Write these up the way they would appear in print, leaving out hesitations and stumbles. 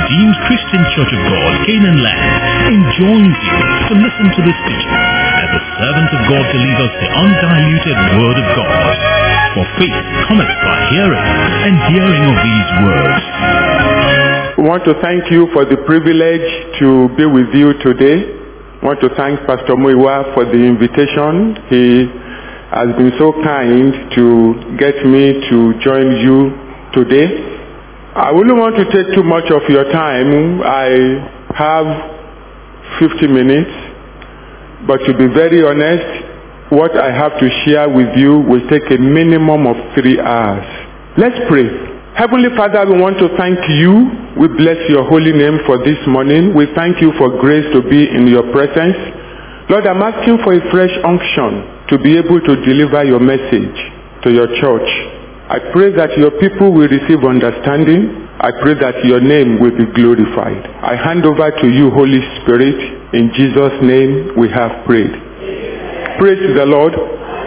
Redeemed Christian Church of God, Canaan Land, enjoins you to listen to this teaching as the servant of God delivers the undiluted Word of God. For faith cometh by hearing, and hearing of these words. We want to thank you for the privilege to be with you today. I want to thank Pastor Muiwa for the invitation. He has been so kind to get me to join you today. I wouldn't want to take too much of your time. I have 50 minutes, but to be very honest, what I have to share with you will take a minimum of 3 hours. Let's pray. Heavenly Father, we want to thank you. We bless your holy name for this morning. We thank you for grace to be in your presence. Lord, I'm asking for a fresh unction to be able to deliver your message to your church. I pray that your people will receive understanding. I pray that your name will be glorified. I hand over to you, Holy Spirit. In Jesus' name we have prayed. Praise the Lord.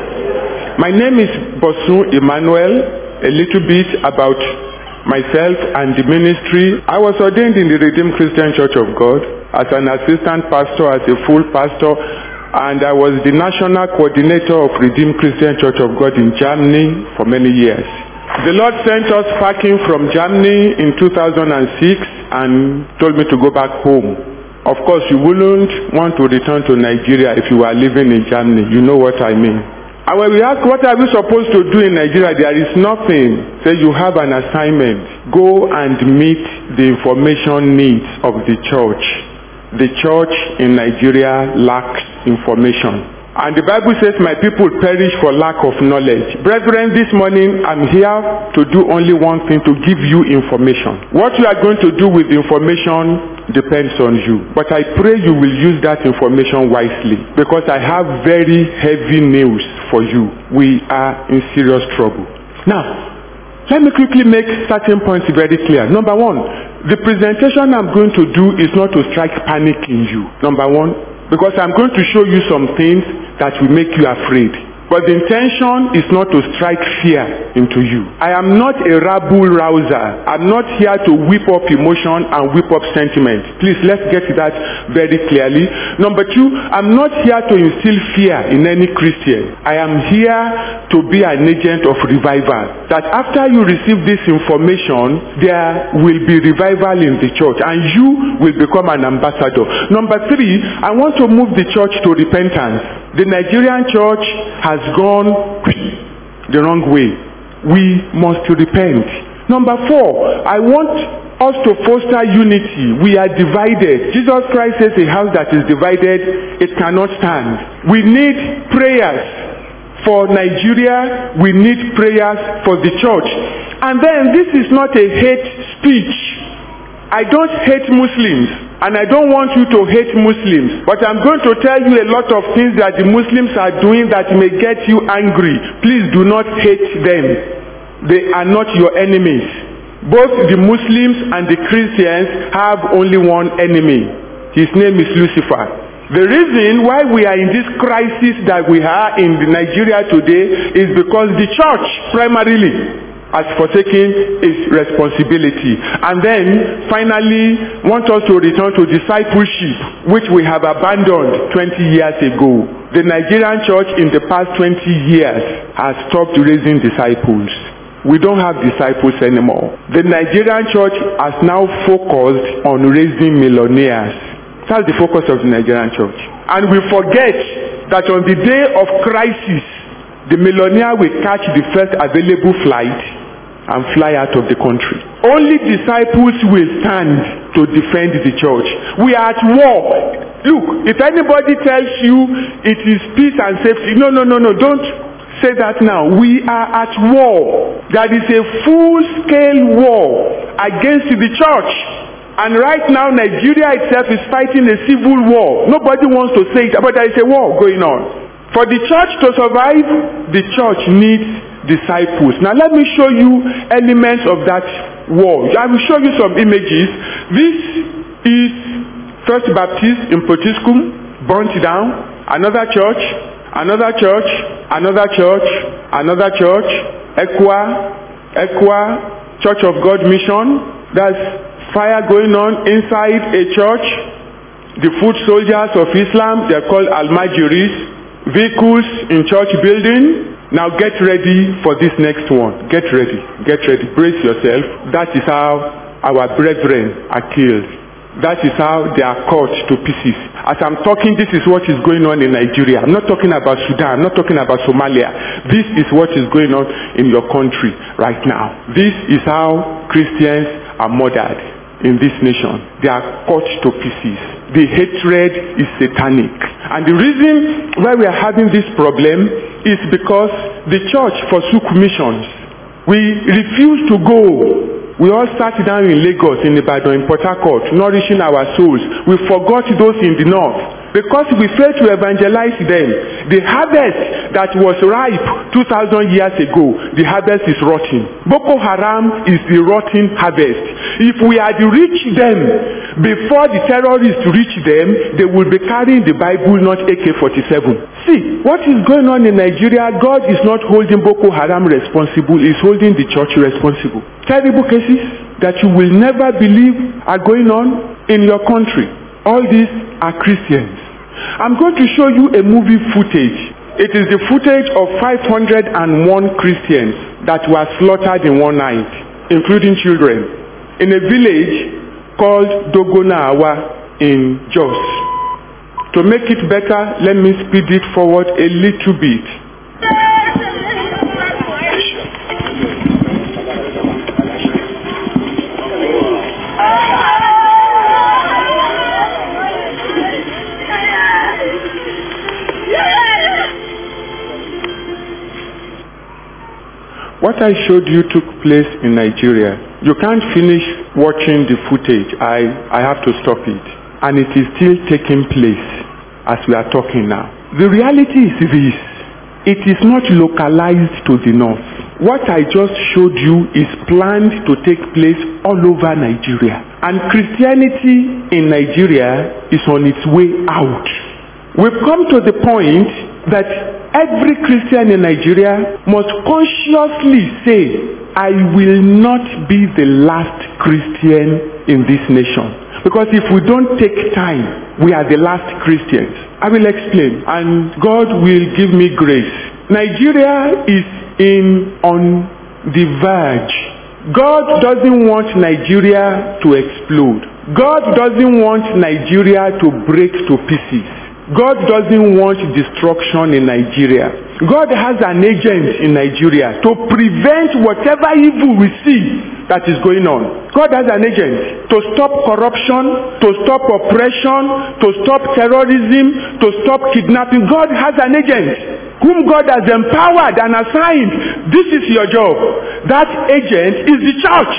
My name is Bosun Emmanuel. A little bit about myself and the ministry. I was ordained in the Redeemed Christian Church of God as an assistant pastor, as a full pastor, and I was the national coordinator of Redeemed Christian Church of God in Germany for many years. The Lord sent us packing from Germany in 2006 and told me to go back home. Of course, you wouldn't want to return to Nigeria if you were living in Germany. You know what I mean. And when we ask, what are we supposed to do in Nigeria? There is nothing. Say you have an assignment. Go and meet the information needs of the church. The church in Nigeria lacks information. And the Bible says, my people perish for lack of knowledge. Brethren, this morning I'm here to do only one thing, to give you information. What you are going to do with information depends on you. But I pray you will use that information wisely, because I have very heavy news for you. We are in serious trouble. Now, let me quickly make certain points very clear. Number one, the presentation I'm going to do is not to strike panic in you. Number one, because I'm going to show you some things that will make you afraid. But the intention is not to strike fear into you. I am not a rabble rouser. I'm not here to whip up emotion and whip up sentiment. Please, let's get that very clearly. Number two, I'm not here to instill fear in any Christian. I am here to be an agent of revival. That after you receive this information, there will be revival in the church and you will become an ambassador. Number three, I want to move the church to repentance. The Nigerian church has gone the wrong way. We must repent. Number four, I want us to foster unity. We are divided. Jesus Christ says a house that is divided, it cannot stand. We need prayers for Nigeria. We need prayers for the church. And then this is not a hate speech. I don't hate Muslims, and I don't want you to hate Muslims, but I'm going to tell you a lot of things that the Muslims are doing that may get you angry. Please do not hate them. They are not your enemies. Both the Muslims and the Christians have only one enemy. His name is Lucifer. The reason why we are in this crisis that we are in Nigeria today is because the church primarily has forsaken its responsibility. And then finally want us to return to discipleship, which we have abandoned 20 years ago. The Nigerian church in the past 20 years has stopped raising disciples. We don't have disciples anymore. The Nigerian church has now focused on raising millionaires. That's the focus of the Nigerian church. And we forget that on the day of crisis, the millionaire will catch the first available flight and fly out of the country. Only disciples will stand to defend the church. We are at war. Look, if anybody tells you it is peace and safety, no, don't say that now. We are at war. There is a full-scale war against the church. And right now, Nigeria itself is fighting a civil war. Nobody wants to say it, but there is a war going on. For the church to survive, the church needs disciples. Now let me show you elements of that war. I will show you some images. This is First Baptist in Potiskum, burnt down. Another church, another church, another church, another church. Equa, Church of God Mission. That's Fire going on inside a church. The foot soldiers of Islam, they're called Al-Majiris. Vehicles in church building. Now get ready for this next one. Get ready. Get ready. Brace yourself. That is how our brethren are killed. That is how they are cut to pieces. As I'm talking, this is what is going on in Nigeria. I'm not talking about Sudan. I'm not talking about Somalia. This is what is going on in your country right now. This is how Christians are murdered in this nation. They are cut to pieces. The hatred is satanic. And the reason why we are having this problem is because the church forsook missions. We refuse to go. We all sat down in Lagos, in Ibadan, in Port Harcourt, nourishing our souls. We forgot those in the north because we failed to evangelize them. The harvest that was ripe 2,000 years ago, the harvest is rotting. Boko Haram is the rotting harvest. If we had reached them before the terrorists reach them, they will be carrying the Bible, not AK-47. See, what is going on in Nigeria, God is not holding Boko Haram responsible, He's holding the church responsible. Terrible cases that you will never believe are going on in your country. All these are Christians. I'm going to show you a movie footage. It is the footage of 501 Christians that were slaughtered in one night, including children, in a village called Dogonawa in Jos. To make it better, let me speed it forward a little bit. What I showed you took place in Nigeria. You can't finish watching the footage. I have to stop it. And it is still taking place as we are talking now. The reality is this. It is not localized to the north. What I just showed you is planned to take place all over Nigeria. And Christianity in Nigeria is on its way out. We've come to the point that every Christian in Nigeria must consciously say, I will not be the last Christian in this nation. Because if we don't take time, we are the last Christians. I will explain, and God will give me grace. Nigeria is on the verge. God doesn't want Nigeria to explode. God doesn't want Nigeria to break to pieces. God doesn't want destruction in Nigeria. God has an agent in Nigeria to prevent whatever evil we see that is going on. God has an agent to stop corruption, to stop oppression, to stop terrorism, to stop kidnapping. God has an agent whom God has empowered and assigned. This is your job. That agent is the church.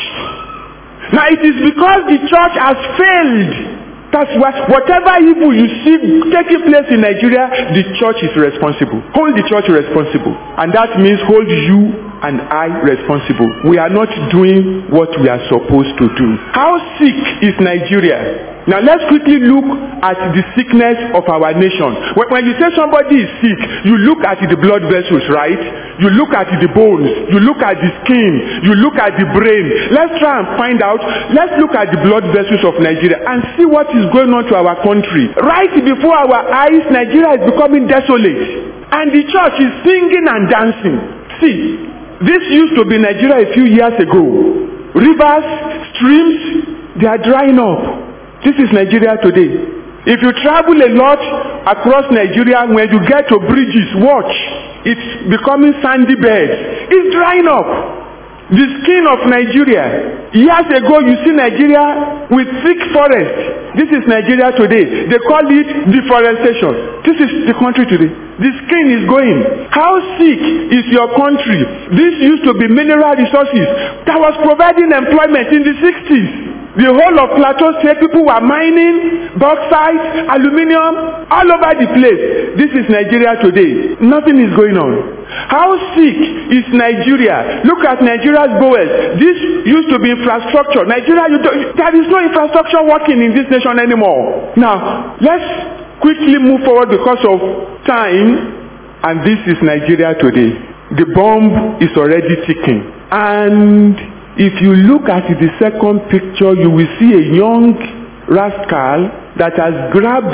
Now it is because the church has failed. That's why whatever evil you see taking place in Nigeria, the church is responsible. Hold the church responsible. And that means hold you and I responsible. We are not doing what we are supposed to do. How sick is Nigeria? Now let's quickly look at the sickness of our nation. When you say somebody is sick, you look at the blood vessels, right? You look at the bones. You look at the skin. You look at the brain. Let's try and find out. Let's look at the blood vessels of Nigeria and see what is going on to our country. Right before our eyes, Nigeria is becoming desolate. And the church is singing and dancing. See, this used to be Nigeria a few years ago. Rivers, streams, they are drying up. This is Nigeria today. If you travel a lot across Nigeria, when you get to bridges, watch. It's becoming sandy beds. It's drying up. The skin of Nigeria. Years ago, you see Nigeria with thick forest. This is Nigeria today. They call it deforestation. This is the country today. The skin is going. How sick is your country? This used to be mineral resources that was providing employment in the 60s. The whole of Plateau State, people were mining, bauxite, aluminium, all over the place. This is Nigeria today. Nothing is going on. How sick is Nigeria? Look at Nigeria's bowels. This used to be infrastructure. Nigeria, there is no infrastructure working in this nation anymore. Now, let's quickly move forward because of time. And this is Nigeria today. The bomb is already ticking. And If you look at the second picture, you will see a young rascal that has grabbed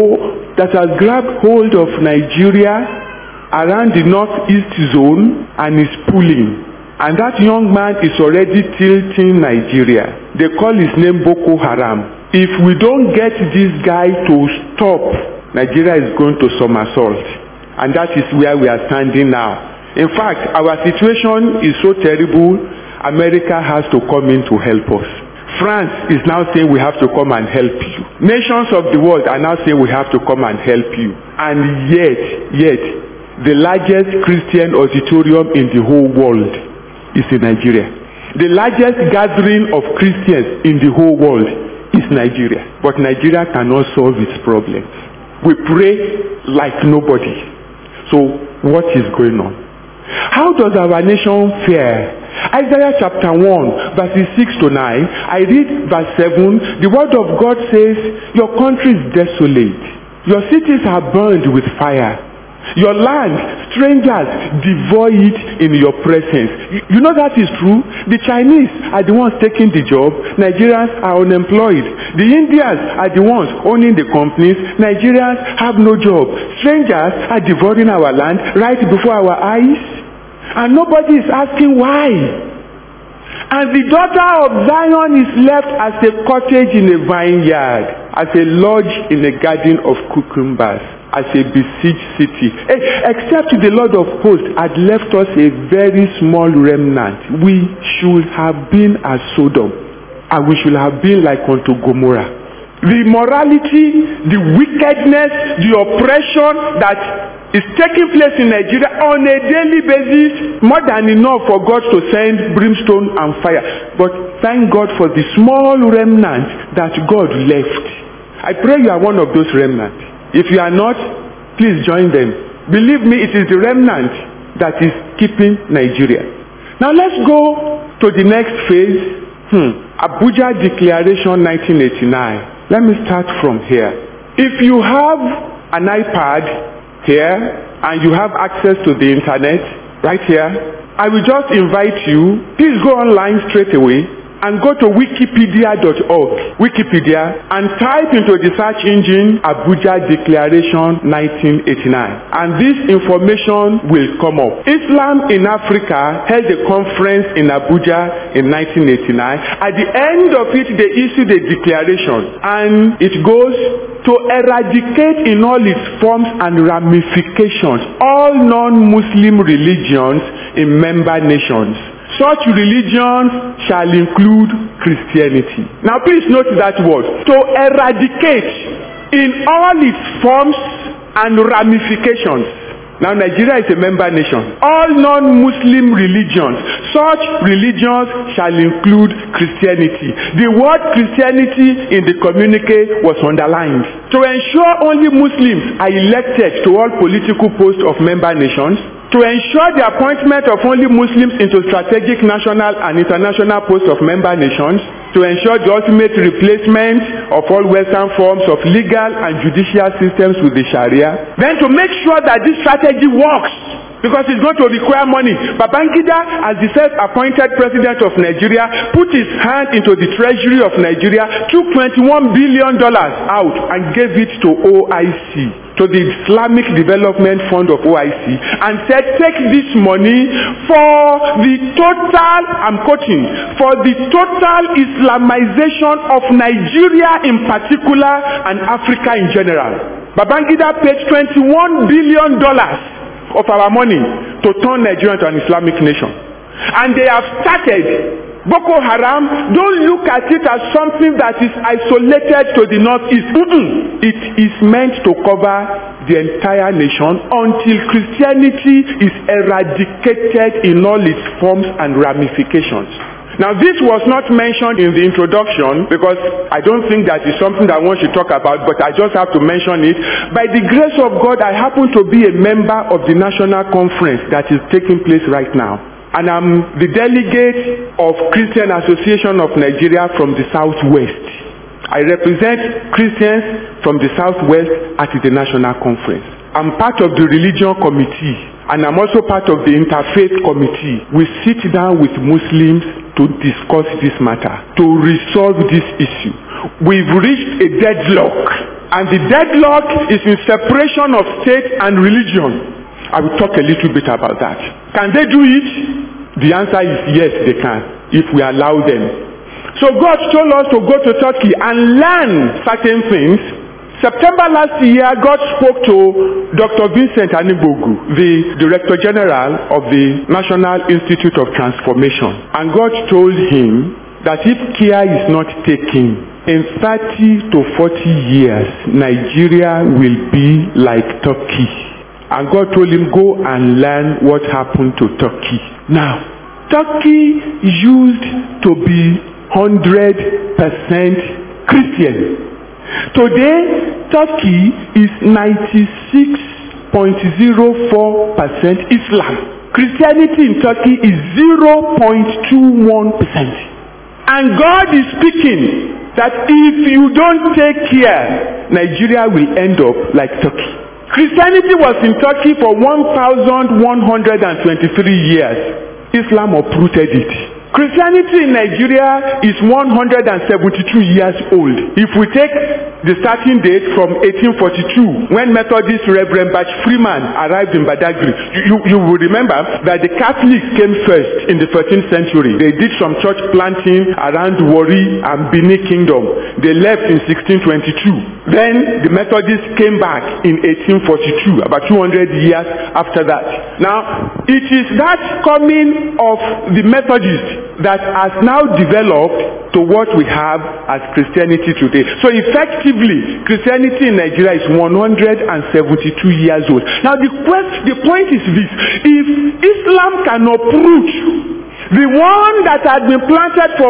hold of Nigeria around the northeast zone and is pulling. And that young man is already tilting Nigeria. They call his name Boko Haram. If we don't get this guy to stop, Nigeria is going to somersault. And that is where we are standing now. In fact, our situation is so terrible, America has to come in to help us. France is now saying we have to come and help you. Nations of the world are now saying we have to come and help you. And yet, the largest Christian auditorium in the whole world is in Nigeria. The largest gathering of Christians in the whole world is Nigeria. But Nigeria cannot solve its problems. We pray like nobody. So what is going on? How does our nation fare? Isaiah chapter 1 verses 6 to 9. I read verse 7. The word of God says, your country is desolate. Your cities are burned with fire. Your land, strangers devour it in your presence. You know that is true. The Chinese are the ones taking the job. Nigerians are unemployed. The Indians are the ones owning the companies. Nigerians have no job. Strangers are devouring our land right before our eyes. And nobody is asking why. And the daughter of Zion is left as a cottage in a vineyard, as a lodge in a garden of cucumbers, as a besieged city. Except the Lord of hosts had left us a very small remnant. We should have been as Sodom, and we should have been like unto Gomorrah. The immorality, the wickedness, the oppression that is taking place in Nigeria on a daily basis, more than enough for God to send brimstone and fire. But thank God for the small remnant that God left. I pray you are one of those remnants. If you are not, please join them. Believe me, it is the remnant that is keeping Nigeria. Now let's go to the next phase. Abuja Declaration 1989. Let me start from here. If you have an iPad here and you have access to the internet right here, I will just invite you, please go online straight away and go to wikipedia.org, Wikipedia, and type into the search engine Abuja Declaration 1989, and this information will come up. Islam in Africa held a conference in Abuja in 1989. At the end of it, they issued a declaration, and it goes to eradicate in all its forms and ramifications all non-Muslim religions in member nations. Such religions shall include Christianity. Now please note that word. To eradicate in all its forms and ramifications. Now Nigeria is a member nation. All non-Muslim religions, such religions shall include Christianity. The word Christianity in the communique was underlined. To ensure only Muslims are elected to all political posts of member nations, to ensure the appointment of only Muslims into strategic national and international posts of member nations, to ensure the ultimate replacement of all Western forms of legal and judicial systems with the Sharia, then to make sure that this strategy works, because it's going to require money. Babangida, as the self-appointed president of Nigeria, put his hand into the treasury of Nigeria, took $21 billion out and gave it to OIC, to the Islamic Development Fund of OIC, and said, take this money for the total, I'm quoting, for the total Islamization of Nigeria in particular and Africa in general. Babangida paid $21 billion of our money to turn Nigeria into an Islamic nation. And they have started. Boko Haram, don't look at it as something that is isolated to the northeast. It is meant to cover the entire nation until Christianity is eradicated in all its forms and ramifications. Now this was not mentioned in the introduction because I don't think that is something that one should talk about, but I just have to mention it. By the grace of God, I happen to be a member of the national conference that is taking place right now. And I'm the delegate of Christian Association of Nigeria from the Southwest. I represent Christians from the Southwest at the national conference. I'm part of the religion committee, and I'm also part of the interfaith committee. We sit down with Muslims to discuss this matter, to resolve this issue. We've reached a deadlock, and the deadlock is in separation of state and religion. I will talk a little bit about that. Can they do it? The answer is yes, they can, if we allow them. So God told us to go to Turkey and learn certain things. September last year, God spoke to Dr. Vincent Anibogu, the Director General of the National Institute of Transformation. And God told him that if care is not taken, in 30 to 40 years, Nigeria will be like Turkey. And God told him, go and learn what happened to Turkey. Now, Turkey used to be 100% Christian. Today, Turkey is 96.04% Islam. Christianity in Turkey is 0.21%. And God is speaking that if you don't take care, Nigeria will end up like Turkey. Christianity was in Turkey for 1,123 years. Islam uprooted it. Christianity in Nigeria is 172 years old. If we take the starting date from 1842, when Methodist Reverend Bach Freeman arrived in Badagry, you will remember that the Catholics came first in the 13th century. They did some church planting around Warri and Benin Kingdom. They left in 1622. Then the Methodists came back in 1842, about 200 years after that. Now, it is that coming of the Methodists that has now developed to what we have as Christianity today. So effectively, Christianity in Nigeria is 172 years old. Now the point is this: if Islam can uproot the one that had been planted for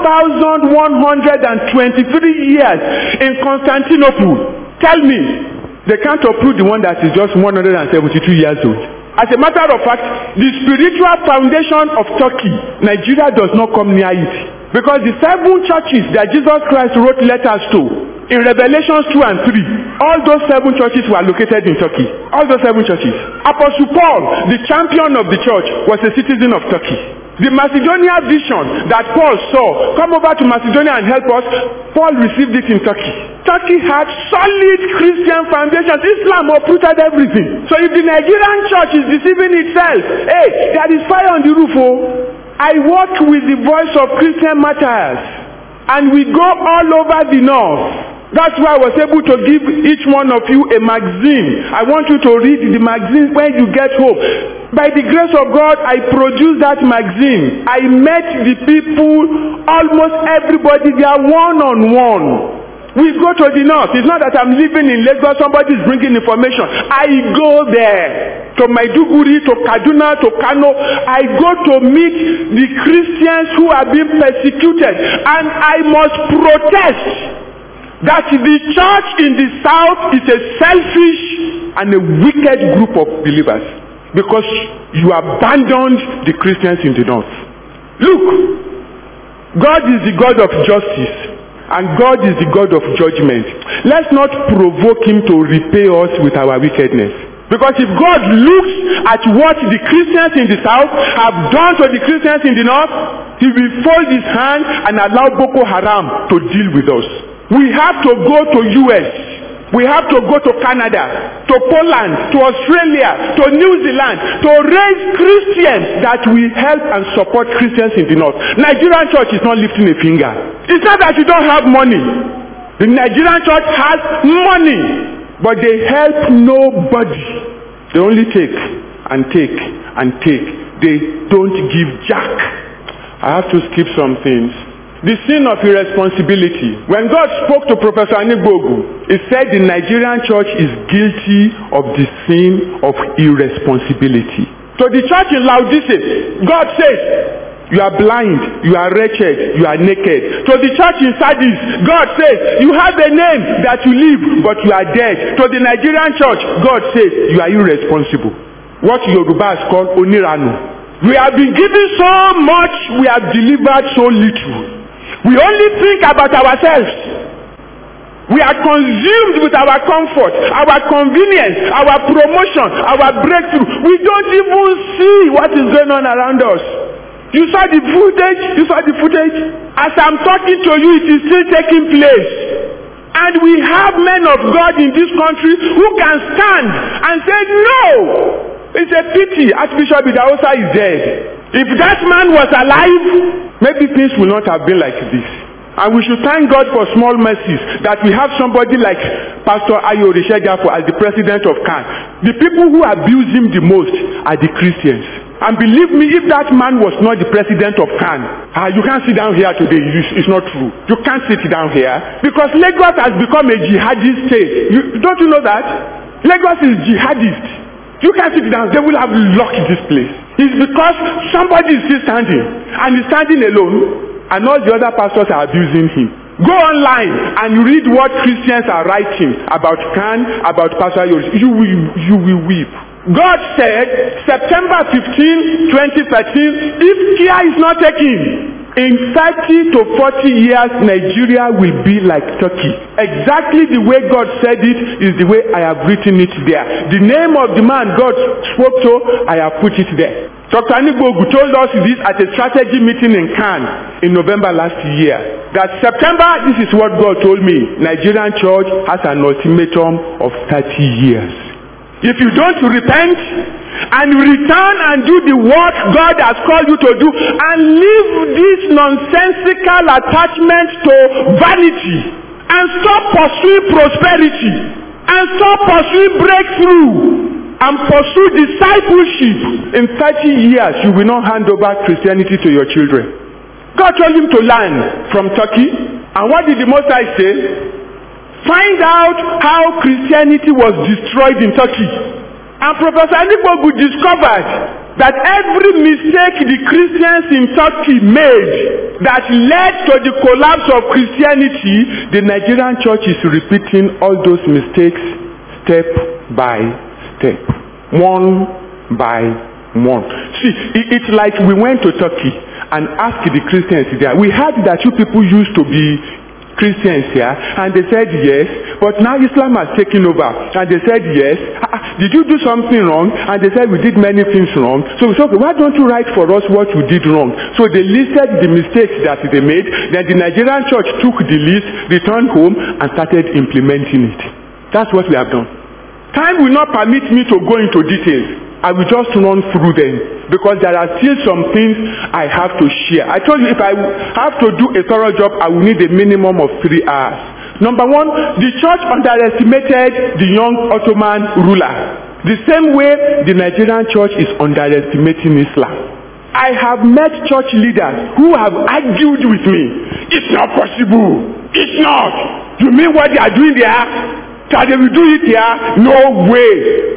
1,123 years in Constantinople, tell me, they can't uproot the one that is just 172 years old. As a matter of fact, the spiritual foundation of Turkey, Nigeria does not come near it. Because the 7 churches that Jesus Christ wrote letters to, in Revelations 2 and 3, all those 7 churches were located in Turkey. All those 7 churches. Apostle Paul, the champion of the church, was a citizen of Turkey. The Macedonia vision that Paul saw, come over to Macedonia and help us, Paul received it in Turkey. Turkey had solid Christian foundations. Islam uprooted everything. So if the Nigerian church is deceiving itself, hey, there is fire on the roof. Oh. I work with the Voice of Christian Matters, and we go all over the north. That's why I was able to give each one of you a magazine. I want you to read the magazine when you get home. By the grace of God, I produced that magazine. I met the people, almost everybody there one-on-one. We go to the north. It's not that I'm living in Lagos, somebody is bringing information. I go there. To Maiduguri, to Kaduna, to Kano. I go to meet the Christians who are being persecuted. And I must protest that the church in the south is a selfish and a wicked group of believers, because you abandoned the Christians in the north. Look, God is the God of justice, and God is the God of judgment. Let's not provoke him to repay us with our wickedness. Because if God looks at what the Christians in the south have done to the Christians in the north, he will fold his hand and allow Boko Haram to deal with us. We have to go to US. We have to go to Canada, to Poland, to Australia, to New Zealand, to raise Christians that will help and support Christians in the north. Nigerian church is not lifting a finger. It's not that you don't have money. The Nigerian church has money, but they help nobody. They only take and take and take. They don't give jack. I have to skip some things. The sin of irresponsibility. When God spoke to Professor Anibogu, he said the Nigerian church is guilty of the sin of irresponsibility. To the church in Laodicea, God says, you are blind, you are wretched, you are naked. To the church in Sardis, God says, you have a name that you live, but you are dead. To the Nigerian church, God says, you are irresponsible. What Yorubas call Oniranu. We have been given so much, we have delivered so little. We only think about ourselves. We are consumed with our comfort, our convenience, our promotion, our breakthrough. We don't even see what is going on around us. You saw the footage. As I'm talking to you, it is still taking place. And we have men of God in this country who can stand and say, no, it's a pity Archbishop Idahosa is dead. If that man was alive, maybe things will not have been like this. And we should thank God for small mercies that we have somebody like Pastor Ayo Rishegafo as the president of CAN. The people who abuse him the most are the Christians. And believe me, if that man was not the president of CAN, you can't sit down here today. It's not true. You can't sit down here because Lagos has become a jihadist state. Don't you know that? Lagos is jihadist. You can't sit down. They will have locked this place. It's because somebody is still standing and he's standing alone and all the other pastors are abusing him. Go online and read what Christians are writing about CAN, about Pastor Yoris. You will weep. God said, September 15, 2013, if care is not taken, in 30 to 40 years, Nigeria will be like Turkey. Exactly the way God said it is the way I have written it there. The name of the man God spoke to, I have put it there. Dr. Anigbogu told us this at a strategy meeting in Cannes in November last year. That September, this is what God told me. Nigerian church has an ultimatum of 30 years. If you don't repent and return and do the work God has called you to do and leave this nonsensical attachment to vanity and stop pursuing prosperity and stop pursuing breakthrough and pursue discipleship, in 30 years you will not hand over Christianity to your children. God told him to learn from Turkey, and what did the Most High say? Find out how Christianity was destroyed in Turkey. And Professor Anigbogu discovered that every mistake the Christians in Turkey made that led to the collapse of Christianity, the Nigerian church is repeating all those mistakes step by step, one by one. See, it's like we went to Turkey and asked the Christians there. We heard that you people used to be Christians here, and they said yes, but now Islam has taken over, and they said yes. Did you do something wrong? And they said we did many things wrong. So we said, okay, why don't you write for us what you did wrong? So they listed the mistakes that they made. Then the Nigerian church took the list, returned home, and started implementing it. That's what we have done. Time will not permit me to go into details. I will just run through them because there are still some things I have to share. I told you if I have to do a thorough job, I will need a minimum of 3 hours. Number one, the church underestimated the young Ottoman ruler. The same way the Nigerian church is underestimating Islam. I have met church leaders who have argued with me. It's not possible. It's not. You mean what they are doing there? That they will do it here? No way.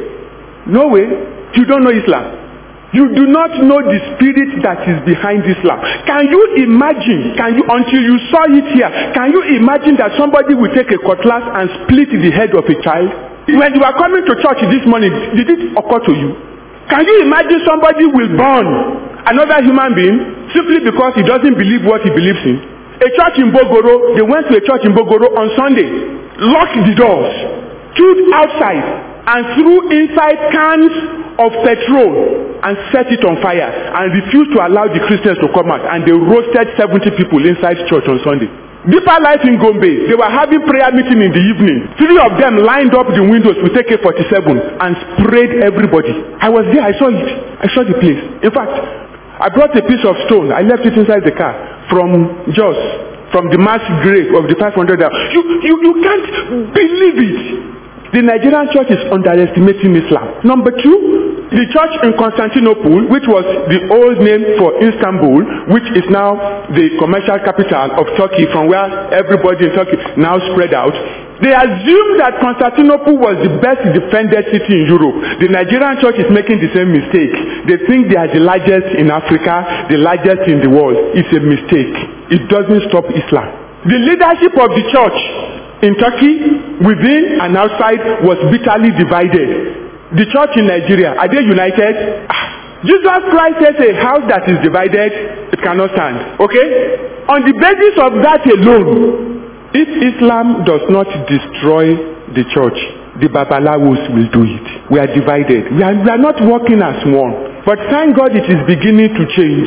No way. You don't know Islam. You do not know the spirit that is behind Islam. Can you imagine, until you saw it here, can you imagine that somebody will take a cutlass and split the head of a child? When you are coming to church this morning, did it occur to you? Can you imagine somebody will burn another human being simply because he doesn't believe what he believes in? A church in Bogoro, they went to a church in Bogoro on Sunday, locked the doors, stood outside, and threw inside cans of petrol and set it on fire and refused to allow the Christians to come out, and they roasted 70 people inside church on Sunday. Deeper Life in Gombe, they were having prayer meeting in the evening. 3 of them lined up the windows with AK-47 and sprayed everybody. I was there, I saw it. I saw the place. In fact, I brought a piece of stone. I left it inside the car from Jos, from the mass grave of the 500. You can't believe it. The Nigerian church is underestimating Islam. Number 2, the church in Constantinople, which was the old name for Istanbul, which is now the commercial capital of Turkey, from where everybody in Turkey now spread out, they assumed that Constantinople was the best defended city in Europe. The Nigerian church is making the same mistake. They think they are the largest in Africa, the largest in the world. It's a mistake. It doesn't stop Islam. The leadership of the church in Turkey, within and outside, was bitterly divided. The church in Nigeria, are they united? Jesus Christ says a house that is divided, it cannot stand. Okay? On the basis of that alone, if Islam does not destroy the church, the Babalawos will do it. We are divided. We are not working as one. But thank God it is beginning to change.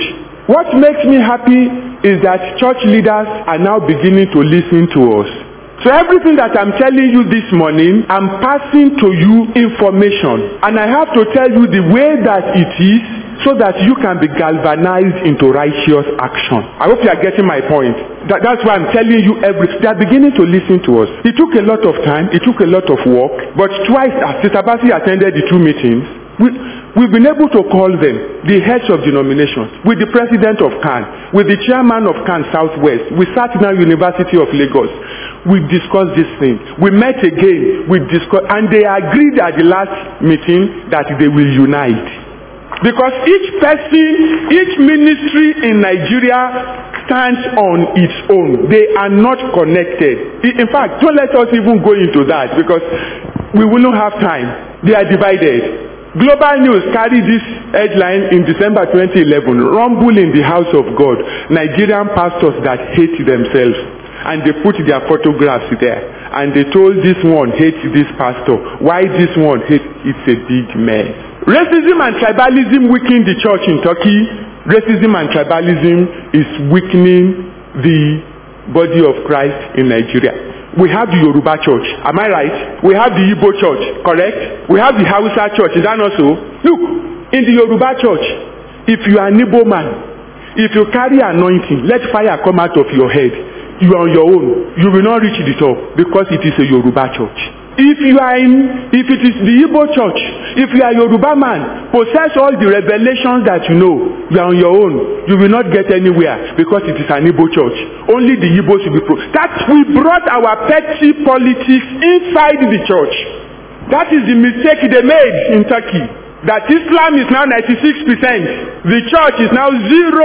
What makes me happy is that church leaders are now beginning to listen to us. So everything that I'm telling you this morning, I'm passing to you information. And I have to tell you the way that it is so that you can be galvanized into righteous action. I hope you are getting my point. That's why I'm telling you everything. They are beginning to listen to us. It took a lot of time. It took a lot of work. But twice, as Sister Basi attended the 2 meetings, we've been able to call them, the heads of denominations, with the president of CAN, with the chairman of CAN Southwest, with Satna University of Lagos. We discussed this thing. We met again. We discussed, and they agreed at the last meeting that they will unite. Because each person, each ministry in Nigeria stands on its own. They are not connected. In fact, don't let us even go into that because we will not have time. They are divided. Global News carried this headline in December 2011, "Rumble in the House of God, Nigerian pastors that hate themselves." And they put their photographs there. And they told this one hates this pastor. Why this one hates? It's a big mess. Racism and tribalism weaken the church in Turkey. Racism and tribalism is weakening the body of Christ in Nigeria. We have the Yoruba church. Am I right? We have the Igbo church. Correct? We have the Hausa church. Is that not so? Look, in the Yoruba church, if you are an Igbo man, if you carry anointing, let fire come out of your head. You are on your own. You will not reach the top because it is a Yoruba church. If it is the Igbo church, if you are a Yoruba man, possess all the revelations that you know, you are on your own. You will not get anywhere because it is an Igbo church. Only the Igbos will be That we brought our petty politics inside the church. That is the mistake they made in Turkey. That Islam is now 96%. The church is now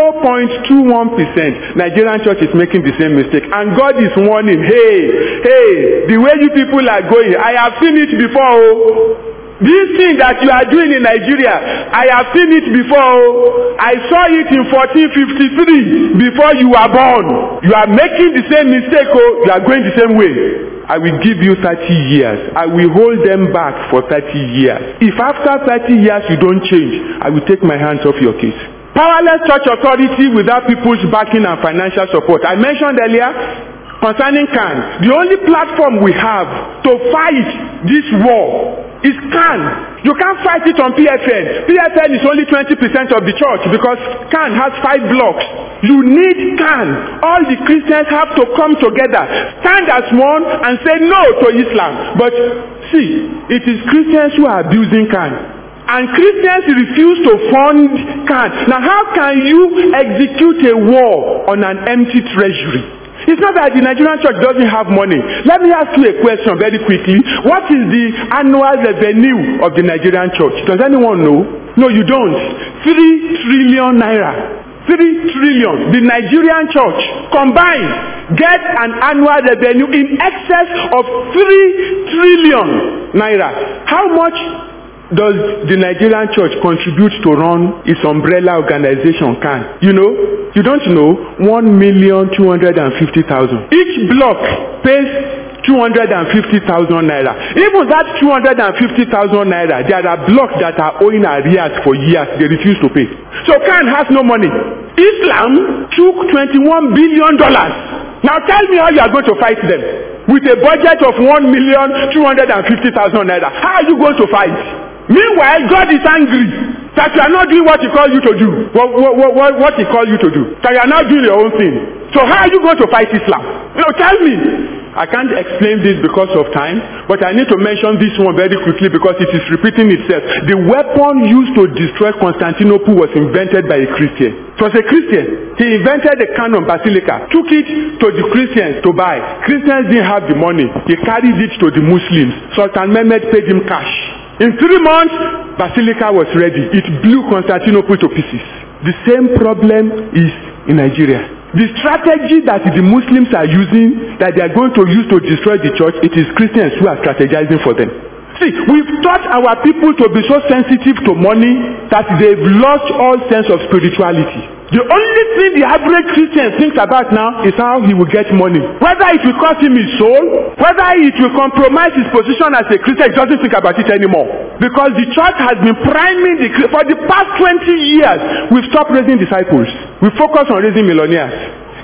0.21%. Nigerian church is making the same mistake. And God is warning, hey, the way you people are going, I have seen it before. Oh. This thing that you are doing in Nigeria, I have seen it before. Oh. I saw it in 1453 before you were born. You are making the same mistake. Oh. You are going the same way. I will give you 30 years. I will hold them back for 30 years. If after 30 years you don't change, I will take my hands off your case. Powerless church authority without people's backing and financial support. I mentioned earlier concerning CAN, the only platform we have to fight this war is CAN. You can't fight it on PFN. PFN is only 20% of the church because CAN has 5 blocks. You need CAN. All the Christians have to come together, stand as one and say no to Islam. But see, it is Christians who are abusing CAN. And Christians refuse to fund CAN. Now how can you execute a war on an empty treasury? It's not that the Nigerian church doesn't have money. Let me ask you a question very quickly. What is the annual revenue of the Nigerian church? Does anyone know? No, you don't. 3 trillion naira. 3 trillion. The Nigerian church combined get an annual revenue in excess of 3 trillion naira. How much does the Nigerian church contribute to run its umbrella organization CAN? You know? You don't know? 1,250,000. Each block pays 250,000 naira. Even that 250,000 naira, there are blocks that are owing arrears for years. They refuse to pay. So CAN has no money. Islam took $21 billion. Now tell me how you are going to fight them. With a budget of 1,250,000 naira. How are you going to fight? Meanwhile, God is angry that you are not doing what he called you to do. What he called you to do. That you are not doing your own thing. So how are you going to fight Islam? You know, tell me. I can't explain this because of time, but I need to mention this one very quickly because it is repeating itself. The weapon used to destroy Constantinople was invented by a Christian. It was a Christian. He invented the Canon Basilica, took it to the Christians to buy. Christians didn't have the money. He carried it to the Muslims. Sultan Mehmed paid him cash. In 3 months, Basilica was ready. It blew Constantinople to pieces. The same problem is in Nigeria. The strategy that the Muslims are using, that they are going to use to destroy the church, it is Christians who are strategizing for them. See, we've taught our people to be so sensitive to money that they've lost all sense of spirituality. The only thing the average Christian thinks about now is how he will get money. Whether it will cost him his soul, whether it will compromise his position as a Christian, he doesn't think about it anymore. Because the church has been priming for the past 20 years, we've stopped raising disciples. We focus on raising millionaires.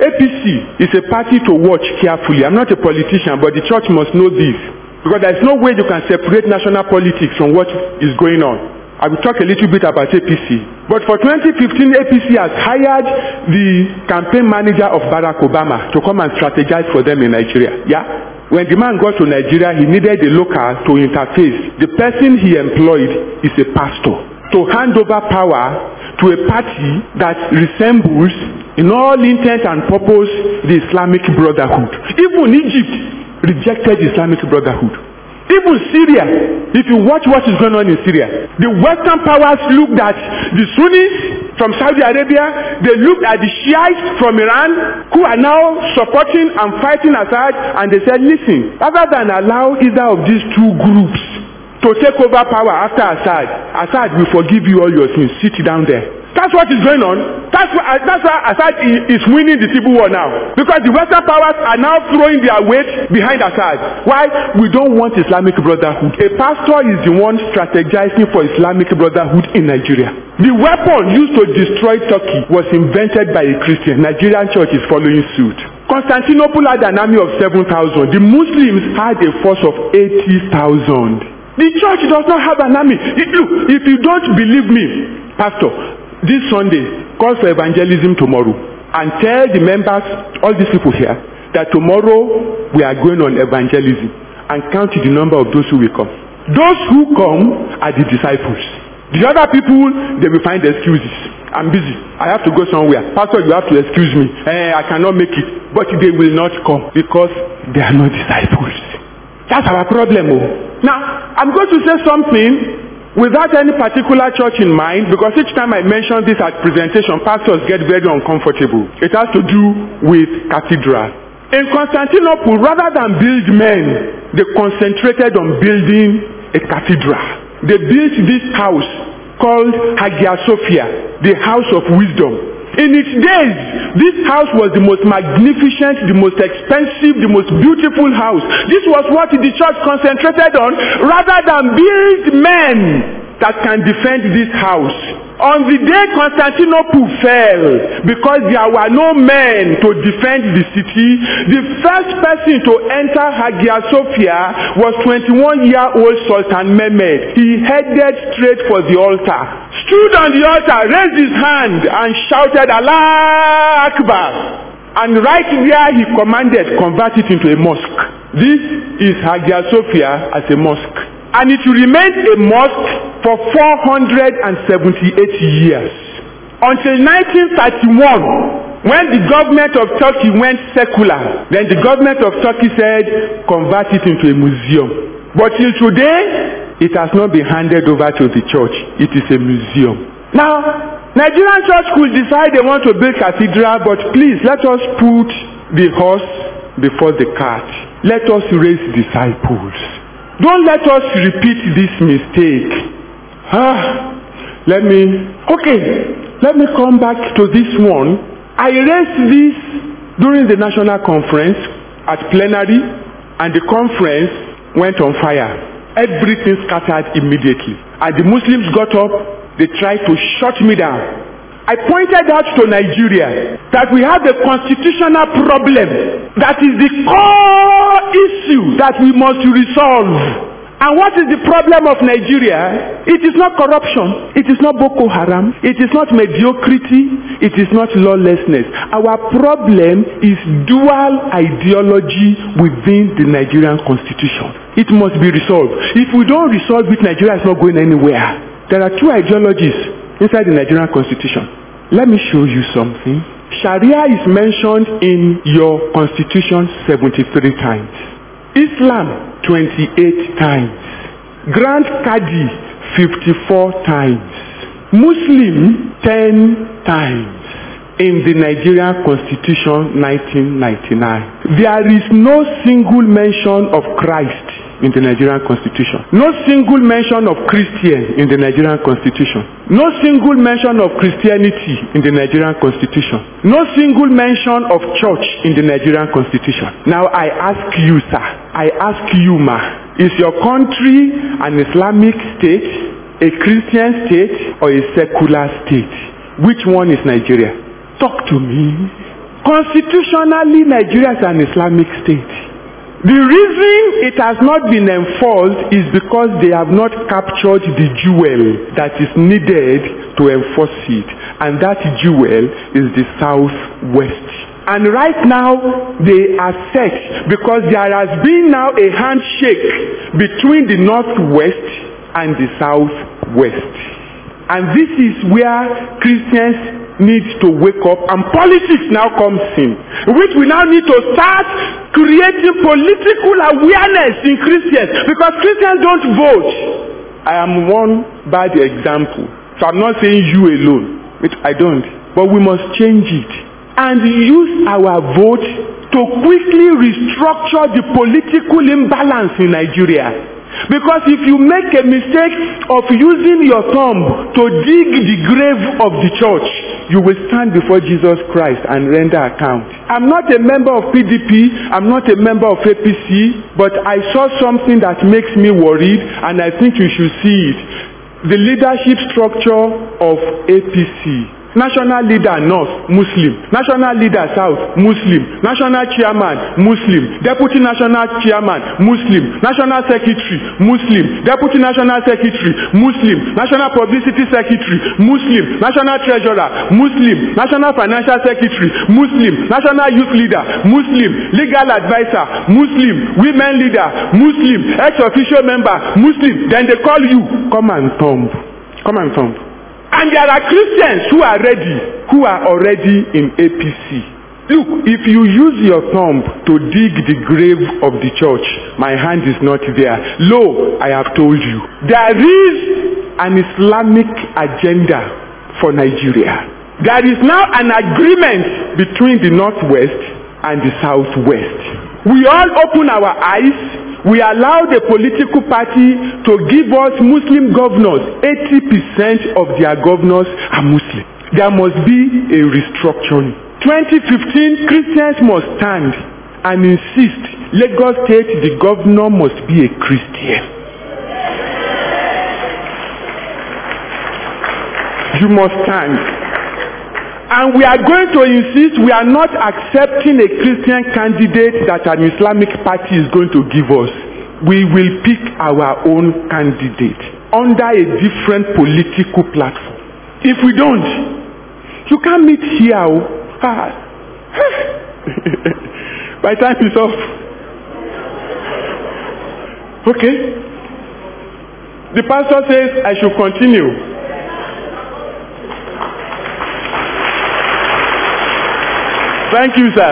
APC is a party to watch carefully. I'm not a politician, but the church must know this. Because there's no way you can separate national politics from what is going on. I will talk a little bit about APC. But for 2015, APC has hired the campaign manager of Barack Obama to come and strategize for them in Nigeria. Yeah? When the man got to Nigeria, he needed a local to interface. The person he employed is a pastor to hand over power to a party that resembles, in all intent and purpose, the Islamic Brotherhood. Even Egypt rejected the Islamic Brotherhood. Even Syria, if you watch what is going on in Syria, the Western powers looked at the Sunnis from Saudi Arabia, they looked at the Shiites from Iran, who are now supporting and fighting Assad, and they said, listen, rather than allow either of these two groups to take over power after Assad will forgive you all your sins. Sit down there. That's what is going on. That's why Assad is winning the civil war now. Because the Western powers are now throwing their weight behind Assad. Why? We don't want Islamic Brotherhood. A pastor is the one strategizing for Islamic Brotherhood in Nigeria. The weapon used to destroy Turkey was invented by a Christian. Nigerian church is following suit. Constantinople had an army of 7,000. The Muslims had a force of 80,000. The church does not have an army. Look, if you don't believe me, Pastor, this Sunday, call for evangelism tomorrow and tell the members, all these people here, that tomorrow we are going on evangelism and count the number of those who will come. Those who come are the disciples. The other people, they will find excuses. I'm busy. I have to go somewhere. Pastor, you have to excuse me. I cannot make it. But they will not come because they are not disciples. That's our problem. Now, I'm going to say something without any particular church in mind, because each time I mention this at presentation, pastors get very uncomfortable. It has to do with cathedral. In Constantinople, rather than build men, they concentrated on building a cathedral. They built this house called Hagia Sophia, the house of wisdom. In its days, this house was the most magnificent, the most expensive, the most beautiful house. This was what the church concentrated on, rather than build men that can defend this house. On the day Constantinople fell, because there were no men to defend the city, the first person to enter Hagia Sophia was 21-year-old Sultan Mehmed. He headed straight for the altar, stood on the altar, raised his hand and shouted, Allah Akbar. And right there he commanded, convert it into a mosque. This is Hagia Sophia as a mosque. And it remained a mosque for 478 years. Until 1931, when the government of Turkey went secular, then the government of Turkey said, convert it into a museum. But till today, it has not been handed over to the church. It is a museum. Now, Nigerian church could decide they want to build cathedral, but please, let us put the horse before the cart. Let us raise disciples. Don't let us repeat this mistake. Let me come back to this one. I raised this during the national conference at plenary, and the conference went on fire. Everything scattered immediately. And the Muslims got up, they tried to shut me down. I pointed out to Nigeria that we have a constitutional problem that is the core issue that we must resolve. And what is the problem of Nigeria? It is not corruption. It is not Boko Haram. It is not mediocrity. It is not lawlessness. Our problem is dual ideology within the Nigerian constitution. It must be resolved. If we don't resolve it, Nigeria is not going anywhere. There are two ideologies inside the Nigerian constitution. Let me show you something. Sharia is mentioned in your constitution 73 times. Islam 28 times. Grand Qadi 54 times. Muslim 10 times. In the Nigerian constitution 1999. There is no single mention of Christ in the Nigerian Constitution. No single mention of Christian in the Nigerian Constitution. No single mention of Christianity in the Nigerian Constitution. No single mention of church in the Nigerian Constitution. Now I ask you, sir, I ask you, ma, is your country an Islamic state, a Christian state, or a secular state? Which one is Nigeria? Talk to me. Constitutionally, Nigeria is an Islamic state. The reason it has not been enforced is because they have not captured the jewel that is needed to enforce it. And that jewel is the Southwest. And right now, they are set because there has been now a handshake between the Northwest and the Southwest. And this is where Christians need to wake up, and politics now comes in, which we now need to start creating political awareness in Christians, because Christians don't vote. I am one bad example, so I'm not saying you alone, which I don't, but we must change it and use our vote to quickly restructure the political imbalance in Nigeria. Because if you make a mistake of using your thumb to dig the grave of the church, you will stand before Jesus Christ and render account. I'm not a member of PDP, I'm not a member of APC, but I saw something that makes me worried, and I think you should see it. The leadership structure of APC. National leader North, Muslim. National leader South, Muslim. National chairman, Muslim. Deputy national chairman, Muslim. National secretary, Muslim. Deputy national secretary, Muslim. National publicity secretary, Muslim. National treasurer, Muslim. National financial secretary, Muslim. National youth leader, Muslim. Legal advisor, Muslim. Women leader, Muslim. Ex-official member, Muslim. Then they call you, come and thumb. Come and thumb. And there are Christians who are ready, who are already in APC. Look, if you use your thumb to dig the grave of the church, my hand is not there. Lo, I have told you. There is an Islamic agenda for Nigeria. There is now an agreement between the Northwest and the Southwest. We all open our eyes. We allow the political party to give us Muslim governors. 80% of their governors are Muslim. There must be a restructuring. 2015, Christians must stand and insist Lagos State, the governor must be a Christian. You must stand. And we are going to insist we are not accepting a Christian candidate that an Islamic party is going to give us. We will pick our own candidate under a different political platform. If we don't, you can't meet here. My time is off. Okay. The pastor says I should continue. Thank you, sir.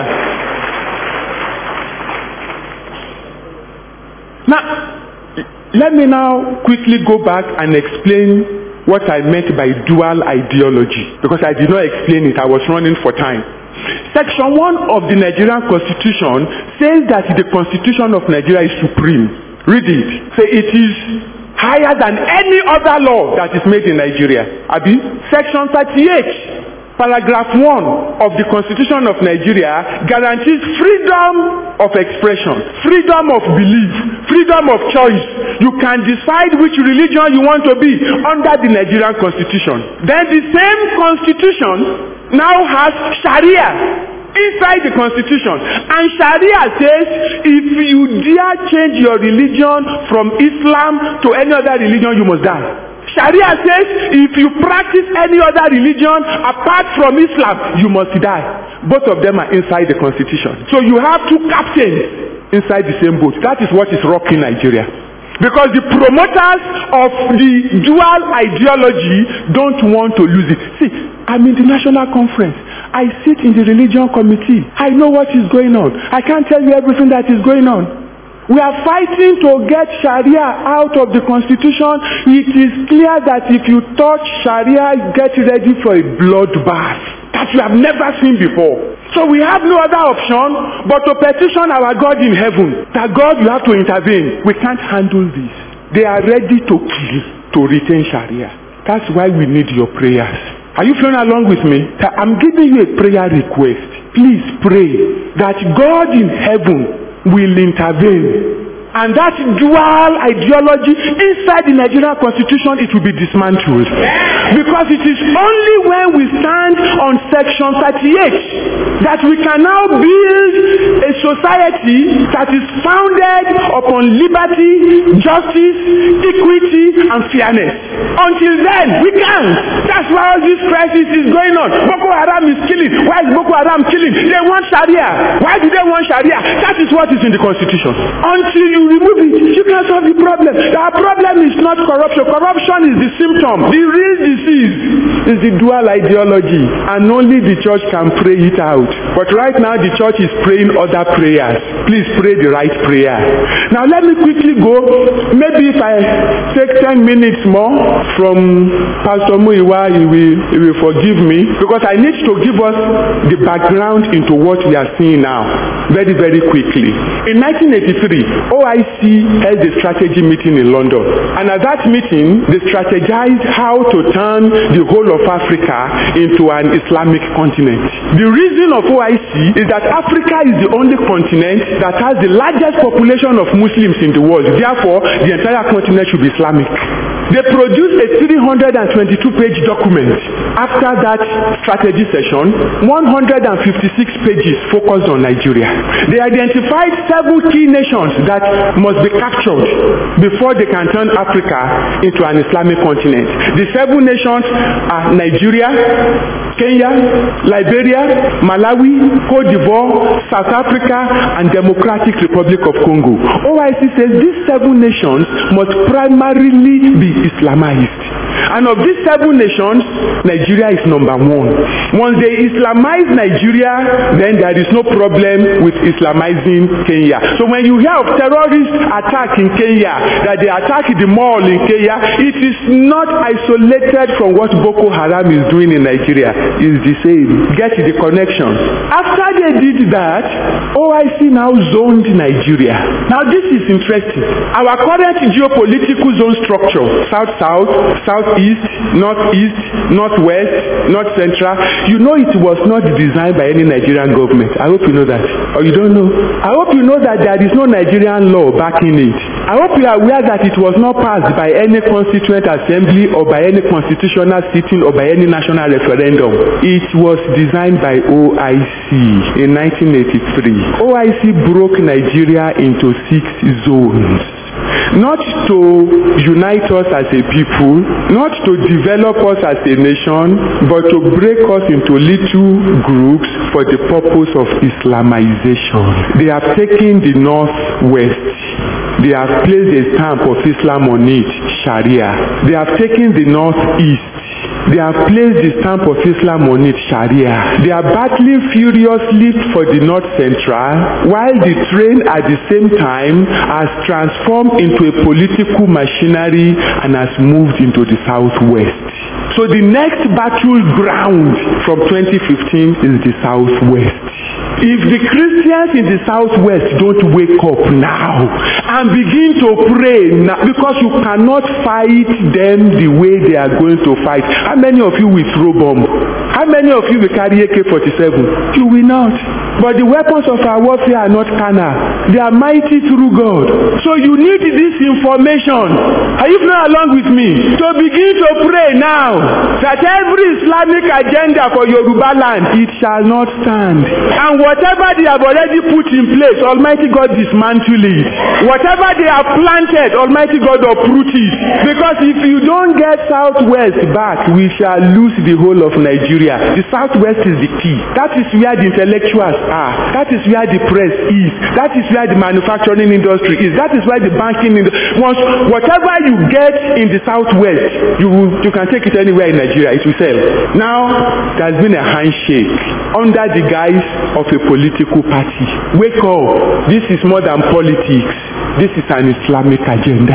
Now, let me now quickly go back and explain what I meant by dual ideology, because I did not explain it. I was running for time. Section 1 of the Nigerian Constitution says that the Constitution of Nigeria is supreme. Read it. Say it is higher than any other law that is made in Nigeria. Abi? Section 38. Paragraph 1 of the Constitution of Nigeria guarantees freedom of expression, freedom of belief, freedom of choice. You can decide which religion you want to be under the Nigerian Constitution. Then the same Constitution now has Sharia inside the Constitution. And Sharia says if you dare change your religion from Islam to any other religion, you must die. Sharia says if you practice any other religion apart from Islam, you must die. Both of them are inside the Constitution. So you have two captains inside the same boat. That is what is rocking Nigeria. Because the promoters of the dual ideology don't want to lose it. See, I'm in the national conference. I sit in the religion committee. I know what is going on. I can't tell you everything that is going on. We are fighting to get Sharia out of the Constitution. It is clear that if you touch Sharia, get ready for a bloodbath. that you have never seen before. So we have no other option but to petition our God in heaven that God, you have to intervene. We can't handle this. They are ready to kill to retain Sharia. That's why we need your prayers. Are you following along with me? I'm giving you a prayer request. Please pray that God in heaven will intervene. And that dual ideology inside the Nigerian constitution, it will be dismantled. Because it is only when we stand on section 38 that we can now build a society that is founded upon liberty, justice, equity, and fairness. Until then, we can't. That's why all this crisis is going on. Boko Haram is killing. Why is Boko Haram killing? They want Sharia. Why do they want Sharia? That is what is in the constitution. Until you remove it, you can't solve the problem. Our problem is not corruption. Corruption is the symptom. The real disease is the dual ideology, and only the church can pray it out. But right now the church is praying other prayers. Please pray the right prayer. Now let me quickly go. Maybe if I take 10 minutes more from Pastor Muiwa, he will forgive me, because I need to give us the background into what we are seeing now very, very quickly. In 1983, OIC held a strategy meeting in London, and at that meeting they strategized how to turn the whole of Africa into an Islamic continent. The reason of OIC is that Africa is the only continent that has the largest population of Muslims in the world. Therefore, the entire continent should be Islamic. They produced a 322-page document. After that strategy session, 156 pages focused on Nigeria. They identified 7 key nations that must be captured before they can turn Africa into an Islamic continent. The 7 nations are Nigeria, Kenya, Liberia, Malawi, Cote d'Ivoire, South Africa, and Democratic Republic of Congo. OIC says these 7 nations must primarily be Islamized. And of these 7 nations, Nigeria is number 1. Once they Islamize Nigeria, then there is no problem with Islamizing Kenya. So when you hear of terrorist attack in Kenya, that they attack the mall in Kenya, it is not isolated from what Boko Haram is doing in Nigeria. It's the same. Get the connection. After they did that, OIC now zoned Nigeria. Now this is interesting. Our current geopolitical zone structure, South-South, South-East, North-East, North-West, North-Central, you know it was not designed by any Nigerian government. I hope you know that. Or you don't know. I hope you know that there is no Nigerian law backing it. I hope you are aware that it was not passed by any constituent assembly or by any constitutional sitting or by any national referendum. It was designed by OIC in 1983. OIC broke Nigeria into 6 zones. Not to unite us as a people, not to develop us as a nation, but to break us into little groups for the purpose of Islamization. They have taken the Northwest. They have placed a stamp of Islam on it, Sharia. They have taken the Northeast. They have placed the stamp of Islam on it, Sharia. They are battling furiously for the North Central, while the train at the same time has transformed into a political machinery and has moved into the Southwest. So the next battleground from 2015 is the Southwest. If the Christians in the Southwest don't wake up now and begin to pray now, because you cannot fight them the way they are going to fight. How many of you will throw bomb? How many of you will carry AK-47? You will not. But the weapons of our warfare are not carnal. They are mighty through God. So you need this information. Are you playing along with me? So begin to pray now that every Islamic agenda for Yoruba land, it shall not stand. And whatever they have already put in place, Almighty God dismantle it. Whatever they have planted, Almighty God uproot it. Because if you don't get Southwest back, we shall lose the whole of Nigeria. The Southwest is the key. That is where the intellectuals are. That is where the press is. That is where the manufacturing industry is. That is where the banking industry. Whatever you get in the Southwest, you can take it anywhere in Nigeria. It will sell. Now, there has been a handshake under the guise of a political party. Wake up. This is more than politics. This is an Islamic agenda.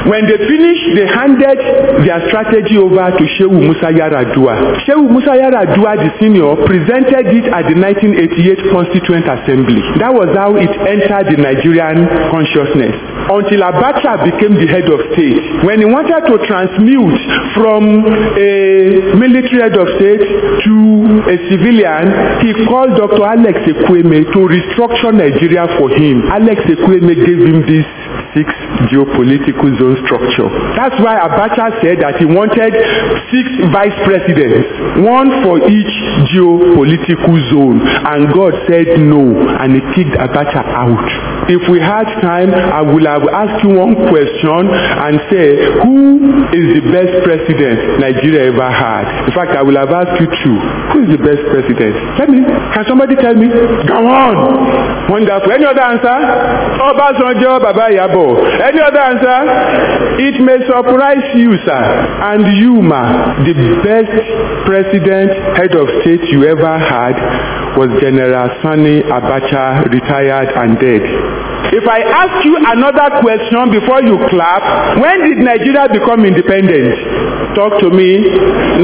When they finished, they handed their strategy over to Shehu Musa Yar'Adua. Shehu Musa Yar'Adua, the senior, presented it at the 1988 Constituent Assembly. That was how it entered the Nigerian consciousness. Until Abacha became the head of state. When he wanted to transmute from a military head of state to a civilian, he called Dr. Alex Ekwueme to restructure Nigeria for him. Alex Ekwueme gave him this 6 geopolitical zone structure. That's why Abacha said that he wanted 6 vice presidents, 1 for each geopolitical zone, and God said no, and he kicked Abacha out. If we had time, I would have asked you one question and say, who is the best president Nigeria ever had? In fact, I will have asked you 2. Who is the best president? Tell me. Can somebody tell me? Go on. Wonderful. Any other answer? Obasanjo, Baba Yabo. Any other answer? It may surprise you, sir. And you, ma, the best president, head of state you ever had was General Sani Abacha, retired and dead. If I ask you another question before you clap, when did Nigeria become independent? Talk to me. 1960.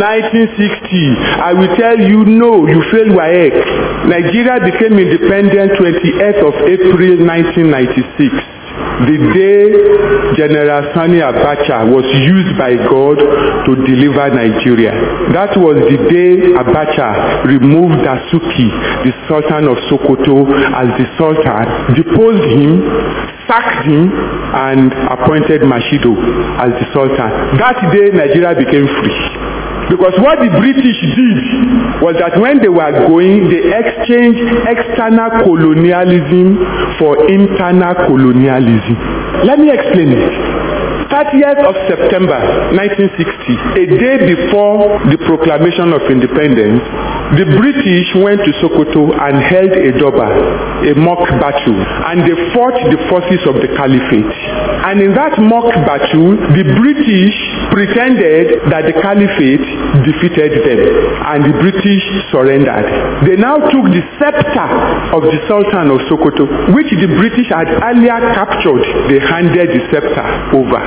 I will tell you no, you failed WAEC. Nigeria became independent 28th of April 1996. The day General Sani Abacha was used by God to deliver Nigeria. That was the day Abacha removed Dasuki, the Sultan of Sokoto, as the Sultan, deposed him, sacked him, and appointed Mashido as the Sultan. That day Nigeria became free. Because what the British did was that when they were going, they exchanged external colonialism for internal colonialism. Let me explain it. 30th of September 1960, a day before the proclamation of independence, the British went to Sokoto and held a Doba, a mock battle, and they fought the forces of the Caliphate. And in that mock battle, the British pretended that the Caliphate defeated them, and the British surrendered. They now took the scepter of the Sultan of Sokoto, which the British had earlier captured. They handed the scepter over,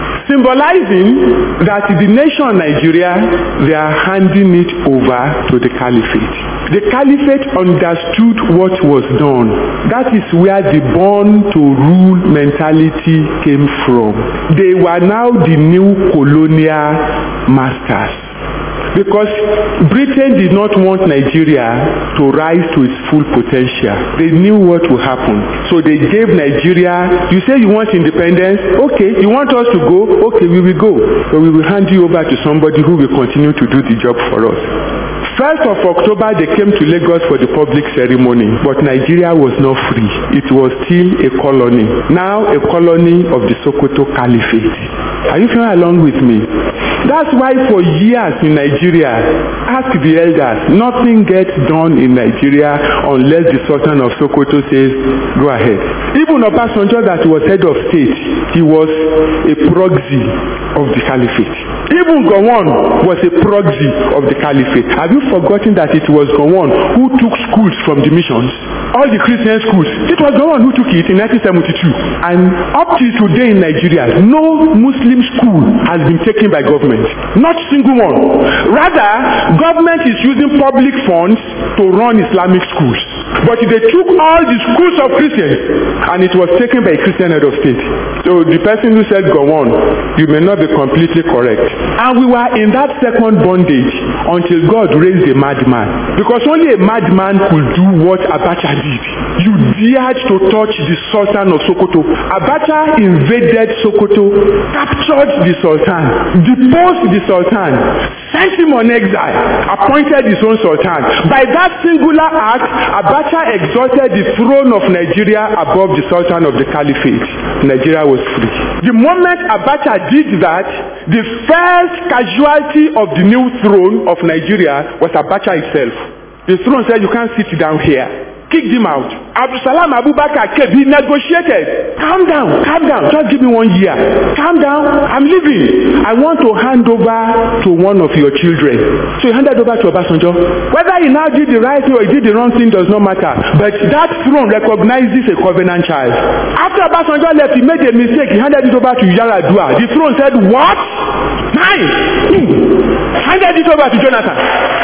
symbolizing that the nation Nigeria, they are handing it over to the Caliphate. The Caliphate understood what was done. That is where the born to rule mentality came from. They were now the new colonial masters. Because Britain did not want Nigeria to rise to its full potential. They knew what would happen. So they gave Nigeria, you say you want independence? Okay. You want us to go? Okay, we will go. But we will hand you over to somebody who will continue to do the job for us. 1st of October, they came to Lagos for the public ceremony, but Nigeria was not free. It was still a colony. Now a colony of the Sokoto Caliphate. Are you following along with me? That's why for years in Nigeria, ask the elders, nothing gets done in Nigeria unless the Sultan of Sokoto says, go ahead. Even Obasanjo, that was head of state, he was a proxy of the Caliphate. Even Gowon was a proxy of the Caliphate. Have you forgotten that it was Gowon who took schools from the missions? All the Christian schools. It was Gowon who took it in 1972. And up to today in Nigeria, no Muslim school has been taken by government. Not single one. Rather, government is using public funds to run Islamic schools. But they took all the schools of Christians and it was taken by a Christian head of state. So the person who said Gowon, you may not be completely correct. And we were in that second bondage until God raised a madman. Because only a madman could do what Abacha did. You dared to touch the Sultan of Sokoto. Abacha invaded Sokoto, captured the Sultan, deposed the Sultan, sent him on exile, appointed his own Sultan. By that singular act, Abacha exalted the throne of Nigeria above the Sultan of the Caliphate. Nigeria was free. The moment Abacha did that, the first casualty of the new throne of Nigeria was Abacha itself. The throne said, you can't sit down here. kicked him out. Abdulsalam Abubakar came. He negotiated. Calm down. Just give me 1 year. Calm down. I'm leaving. I want to hand over to one of your children. So he handed over to Obasanjo. Whether he now did the right thing or he did the wrong thing does not matter. But that throne recognizes a covenant child. After Obasanjo left, he made a mistake. He handed it over to Yaradua. The throne said, what? Mine. Handed it over to Jonathan.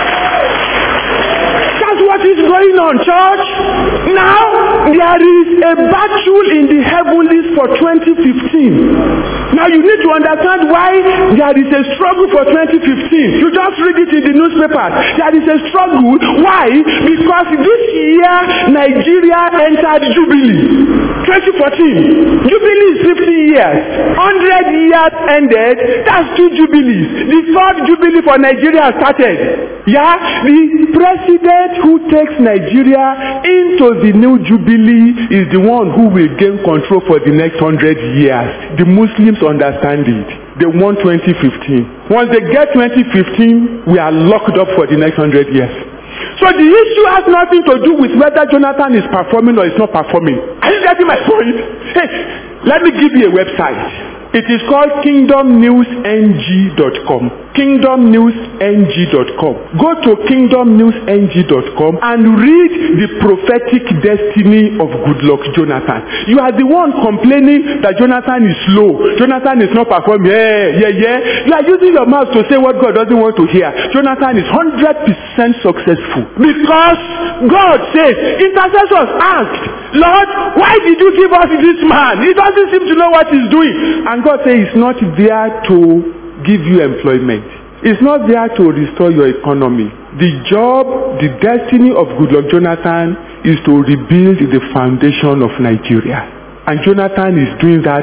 That's what is going on, church. Now, there is a battle in the heavens for 2015. Now, you need to understand why there is a struggle for 2015. You just read it in the newspapers. There is a struggle. Why? Because this year, Nigeria entered Jubilee. 2014. Jubilee is 50 years. 100 years ended. That's 2 Jubilees. The 3rd Jubilee for Nigeria started. Yeah, the president who takes Nigeria into the new Jubilee is the one who will gain control for the next 100 years. The Muslims understand it. They want 2015. Once they get 2015, we are locked up for the next 100 years. So the issue has nothing to do with whether Jonathan is performing or is not performing. Are you getting my point? Hey, let me give you a website. It is called kingdomnewsng.com. kingdomnewsng.com. Go to kingdomnewsng.com and read the prophetic destiny of Goodluck Jonathan. You are the one complaining that Jonathan is slow. Jonathan is not performing. You are using your mouth to say what God doesn't want to hear. Jonathan is 100% successful. Because God says, intercessors asked, Lord, why did you give us this man? He doesn't seem to know what he's doing. And God says he's not there to give you employment. It's not there to restore your economy. The job, the destiny of Goodluck Jonathan is to rebuild the foundation of Nigeria. And Jonathan is doing that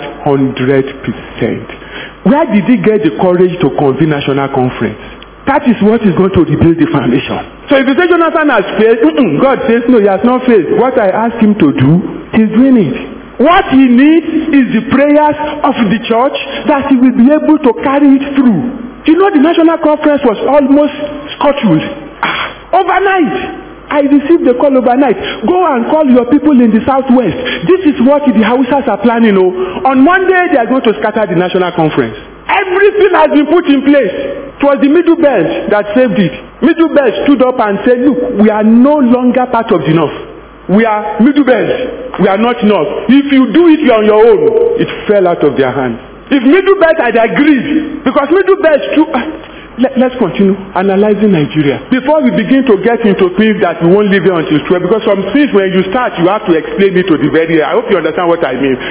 100%. Where did he get the courage to convene national conference? That is what is going to rebuild the foundation. So if you say Jonathan has failed, God says no, he has not failed. What I asked him to do, he's doing it. What he needs is the prayers of the church that he will be able to carry it through. You know, the national conference was almost scheduled. Overnight. I received the call overnight. Go and call your people in the southwest. This is what the Hausas are planning. On Monday, they are going to scatter the national conference. Everything has been put in place. It was the Middle Belt that saved it. Middle Belt stood up and said, look, we are no longer part of the North. We are Middle Belt. We are not North. If you do it, you are on your own. It fell out of their hands. If Middle Belt had agreed, because Middle Belt too... Let's continue analyzing Nigeria. Before we begin to get into things that we won't leave here until 12, because some things when you start, you have to explain it to the very end. I hope you understand what I mean.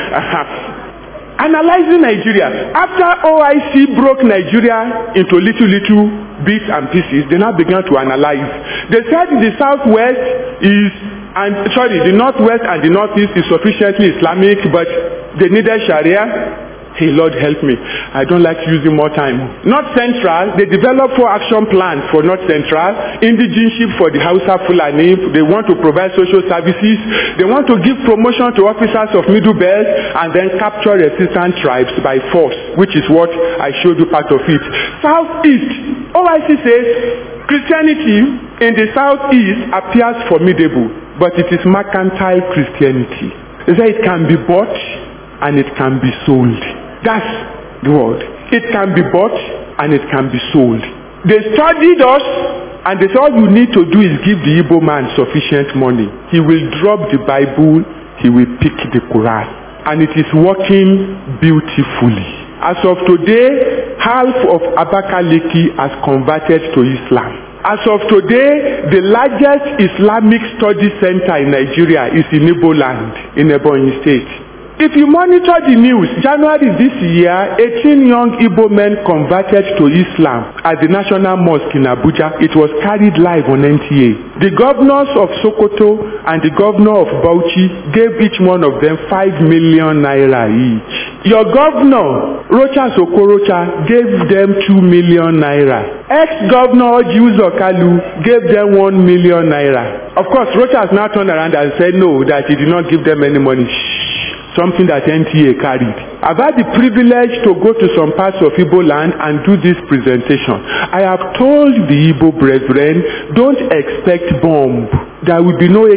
Analyzing Nigeria. After OIC broke Nigeria into little bits and pieces, they now began to analyze. They said the southwest is, the northwest and the northeast is sufficiently Islamic, but they needed Sharia. Hey, Lord, help me. I don't like using more time. North Central, they developed 4 action plans for North Central. Indigenship for the Hausa Fulani. They want to provide social services. They want to give promotion to officers of Middle Belt and then capture resistant tribes by force, which is what I showed you part of it. Southeast, OIC says Christianity in the Southeast appears formidable, but it is mercantile Christianity. They say it can be bought and it can be sold. That's the word. It can be bought and it can be sold. They studied us and they said all you need to do is give the Igbo man sufficient money. He will drop the Bible, he will pick the Quran. And it is working beautifully. As of today, half of Abakaliki has converted to Islam. As of today, the largest Islamic study center in Nigeria is in Igbo land, in Ebonyi State. If you monitor the news, January this year, 18 young Igbo men converted to Islam at the National Mosque in Abuja. It was carried live on NTA. The governors of Sokoto and the governor of Bauchi gave each one of them 5 million naira each. Your governor, Rochas Okorocha, gave them 2 million naira. Ex-governor Ojiuzo Kalu gave them 1 million naira. Of course, Rochas now turned around and said no, that he did not give them any money. Something that NTA carried. I've had the privilege to go to some parts of Igbo land and do this presentation. I have told the Igbo brethren, don't expect bomb There will be no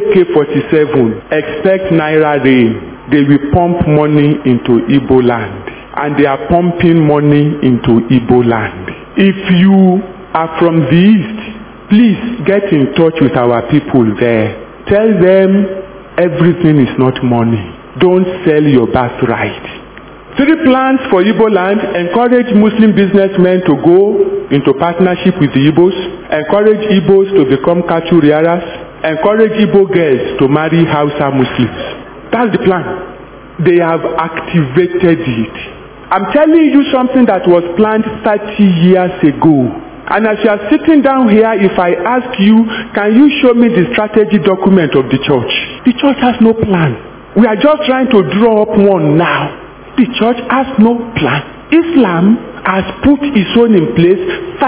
AK-47. Expect Naira rain. They will pump money into Igbo land. And they are pumping money into Igbo land. If you are from the east, please get in touch with our people there. Tell them everything is not money. Don't sell your birthright. 3 plans for Igbo land: encourage Muslim businessmen to go into partnership with the Igbos, encourage Igbos to become cattle rearers, encourage Igbo girls to marry Hausa Muslims. That's the plan. They have activated it. I'm telling you something that was planned 30 years ago. And as you are sitting down here, if I ask you, can you show me the strategy document of the church? The church has no plan. We are just trying to draw up one now. The church has no plan. Islam has put its own in place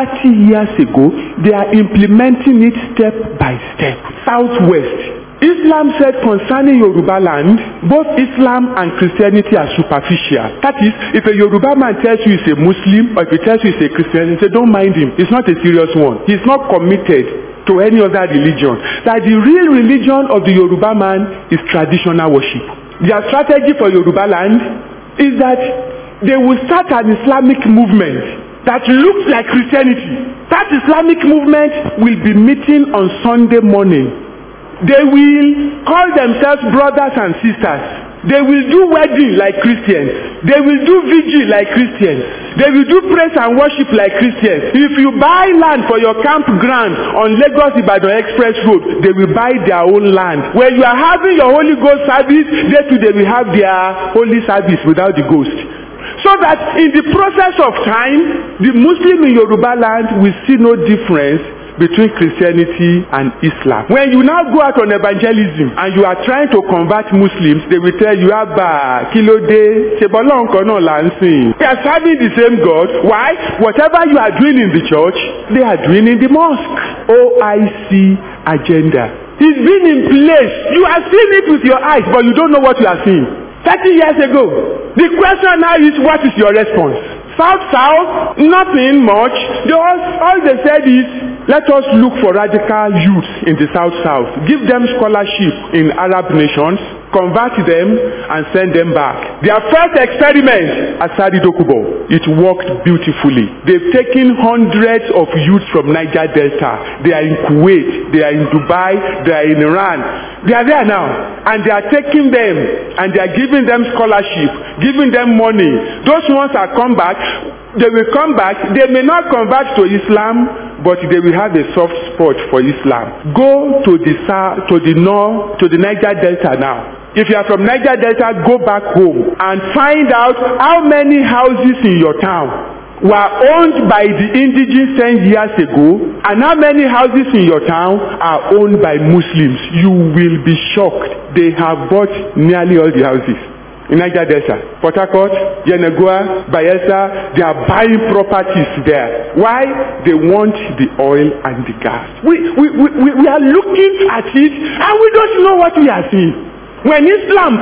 30 years ago. They are implementing it step by step. Southwest. Islam said concerning Yoruba land, both Islam and Christianity are superficial. That is, if a Yoruba man tells you he's a Muslim or if he tells you he's a Christian, you say don't mind him. He's not a serious one. He's not committed to any other religion. That the real religion of the Yoruba man is traditional worship. Their strategy for Yoruba land is that they will start an Islamic movement that looks like Christianity. That Islamic movement will be meeting on Sunday morning. They will call themselves brothers and sisters. They will do wedding like Christians. They will do vigil like Christians. They will do praise and worship like Christians. If you buy land for your campground on Lagos-Ibadan Express Road, they will buy their own land. When you are having your Holy Ghost service, they too they will have their holy service without the ghost. So that in the process of time, the Muslim in Yoruba land will see no difference between Christianity and Islam. When you now go out on evangelism and you are trying to convert Muslims, they will tell you, Kilode, Sebolon Kono Lansing. They are serving the same God. Why? Whatever you are doing in the church, they are doing in the mosque. OIC agenda. It's been in place. You are seeing it with your eyes, but you don't know what you are seeing. 30 years ago. The question now is, what is your response? South, nothing much. All they said is, let us look for radical youth in the South. Give them scholarship in Arab nations, convert them and send them back. Their first experiment at Sadi Dokubo, it worked beautifully. They've taken hundreds of youths from Niger Delta. They are in Kuwait, they are in Dubai, they are in Iran. They are there now, and they are taking them and they are giving them scholarship, giving them money. Those ones are come back. They will come back. They may not convert to Islam, but they will have a soft spot for Islam. Go to the south, to the north, to the Niger Delta now. If you are from Niger Delta, go back home and find out how many houses in your town were owned by the indigenous 10 years ago, and how many houses in your town are owned by Muslims. You will be shocked. They have bought nearly all the houses in Niger Delta, Port Harcourt, Yenagoa, Bayelsa. They are buying properties there. Why? They want the oil and the gas. We are looking at it and we don't know what we are seeing. When Islam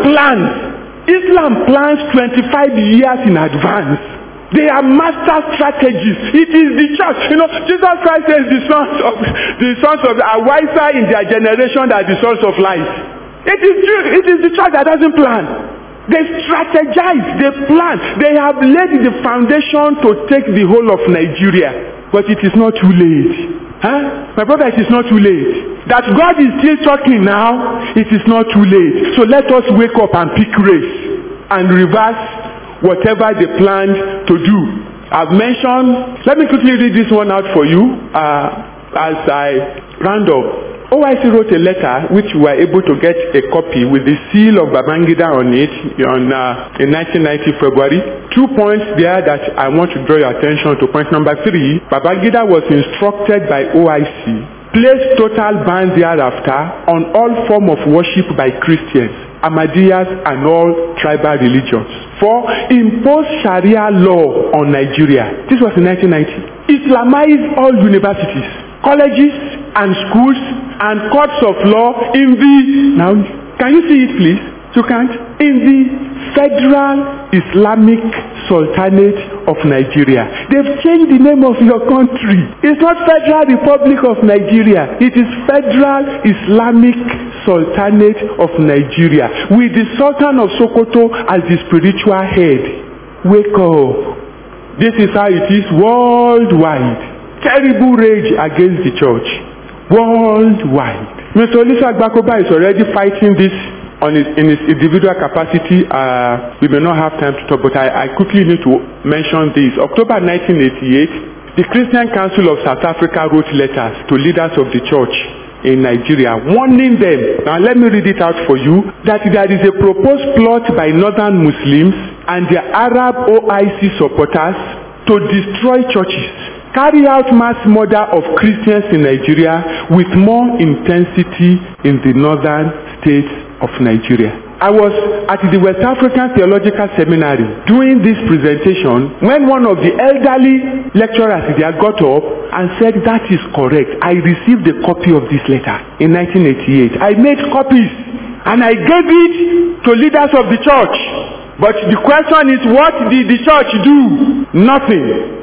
plans 25 years in advance. They are master strategists. It is the church. Jesus Christ says the sons of are wiser in their generation than the sons of light. It is the church that doesn't plan. They strategize, they plan, they have laid the foundation to take the whole of Nigeria. But it is not too late. My brother, it is not too late. That God is still talking now, it is not too late. So let us wake up and pick race and reverse whatever they planned to do. I've mentioned, let me quickly read this one out for you as I round up. OIC wrote a letter which we were able to get a copy with the seal of Babangida on it in 1990 February. 2 points there that I want to draw your attention to. Point number 3, Babangida was instructed by OIC, place total ban thereafter on all form of worship by Christians, Ahmadiyas and all tribal religions. 4, impose Sharia law on Nigeria. This was in 1990. Islamize all universities, colleges and schools and courts of law in the, now can you see it please? You can't? In the Federal Islamic Sultanate of Nigeria. They've changed the name of your country. It's not Federal Republic of Nigeria. It is Federal Islamic Sultanate of Nigeria, with the Sultan of Sokoto as the spiritual head. Wake up. This is how it is worldwide. Terrible rage against the church. Worldwide. Mr. Olisa Agbakoba is already fighting this in his individual capacity. We may not have time to talk, but I quickly need to mention this. October 1988, the Christian Council of South Africa wrote letters to leaders of the church in Nigeria, warning them. Now let me read it out for you. That there is a proposed plot by northern Muslims and their Arab OIC supporters to destroy churches, carry out mass murder of Christians in Nigeria with more intensity in the northern states of Nigeria. I was at the West African Theological Seminary doing this presentation when one of the elderly lecturers there got up and said, that is correct. I received a copy of this letter in 1988. I made copies and I gave it to leaders of the church. But the question is, what did the church do? Nothing.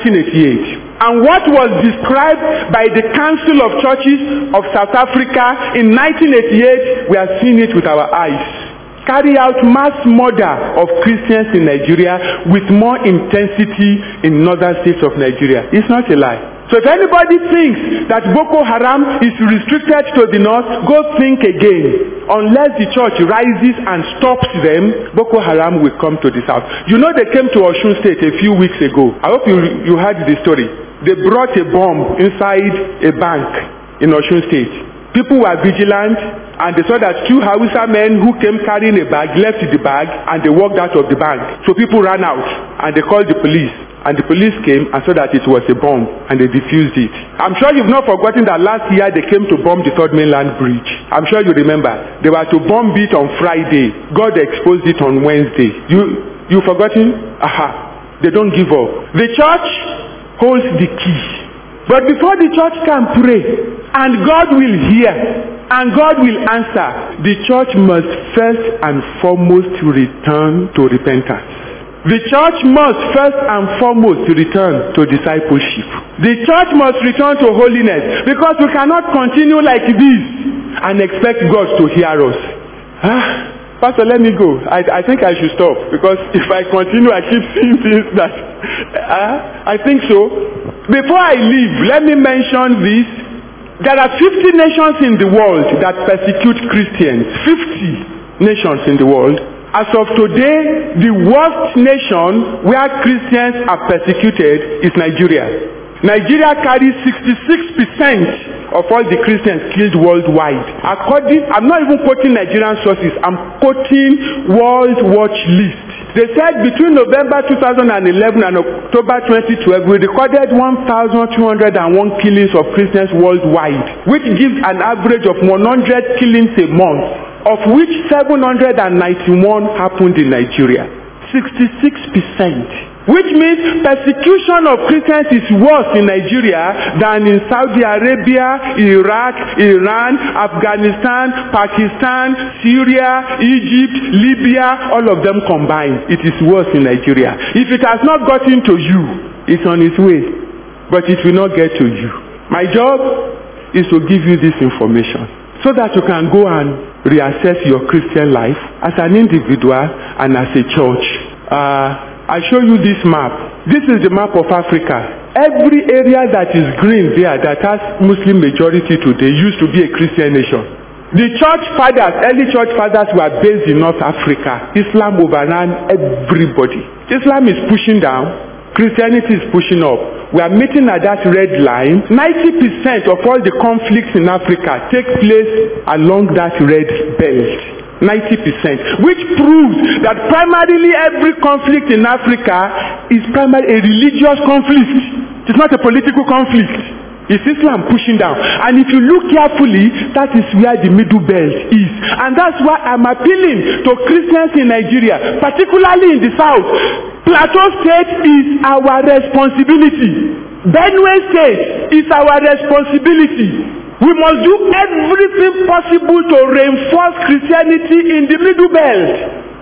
1988. And what was described by the Council of Churches of South Africa in 1988, we are seeing it with our eyes. Carry out mass murder of Christians in Nigeria with more intensity in northern states of Nigeria. It's not a lie. So if anybody thinks that Boko Haram is restricted to the north, go think again. Unless the church rises and stops them, Boko Haram will come to the south. You know they came to Osun State a few weeks ago. I hope you heard the story. They brought a bomb inside a bank in Osun State. People were vigilant and they saw that two Hausa men who came carrying a bag left the bag and they walked out of the bank. So people ran out and they called the police. And the police came and saw that it was a bomb and they defused it. I'm sure you've not forgotten that last year they came to bomb the Third Mainland Bridge. I'm sure you remember. They were to bomb it on Friday. God exposed it on Wednesday. You forgotten? Aha. They don't give up. The church holds the key. But before the church can pray and God will hear and God will answer, the church must first and foremost return to repentance. The church must first and foremost return to discipleship. The church must return to holiness, because we cannot continue like this and expect God to hear us. Pastor, let me go. I think I should stop, because if I continue, I keep seeing things that I think so. Before I leave, let me mention this. There are 50 nations in the world that persecute Christians. 50 nations in the world. As of today, the worst nation where Christians are persecuted is Nigeria. Nigeria carries 66% of all the Christians killed worldwide. I'm not even quoting Nigerian sources, I'm quoting World Watch List. They said between November 2011 and October 2012, we recorded 1,201 killings of Christians worldwide, which gives an average of 100 killings a month, of which 791 happened in Nigeria. 66%. Which means persecution of Christians is worse in Nigeria than in Saudi Arabia, Iraq, Iran, Afghanistan, Pakistan, Syria, Egypt, Libya, all of them combined. It is worse in Nigeria. If it has not gotten to you, it's on its way. But it will not get to you. My job is to give you this information so that you can go and reassess your Christian life as an individual and as a church. I show you this map. This is the map of Africa. Every area that is green there that has Muslim majority today used to be a Christian nation. The church fathers, early church fathers were based in North Africa. Islam overran everybody. Islam is pushing down. Christianity is pushing up. We are meeting at that red line. 90% of all the conflicts in Africa take place along that red belt. 90%, which proves that primarily every conflict in Africa is primarily a religious conflict. It's not a political conflict. It's Islam pushing down. And if you look carefully, that is where the middle belt is. And that's why I'm appealing to Christians in Nigeria, particularly in the south. Plateau State is our responsibility. Benue State is our responsibility. We must do everything possible to reinforce Christianity in the Middle Belt.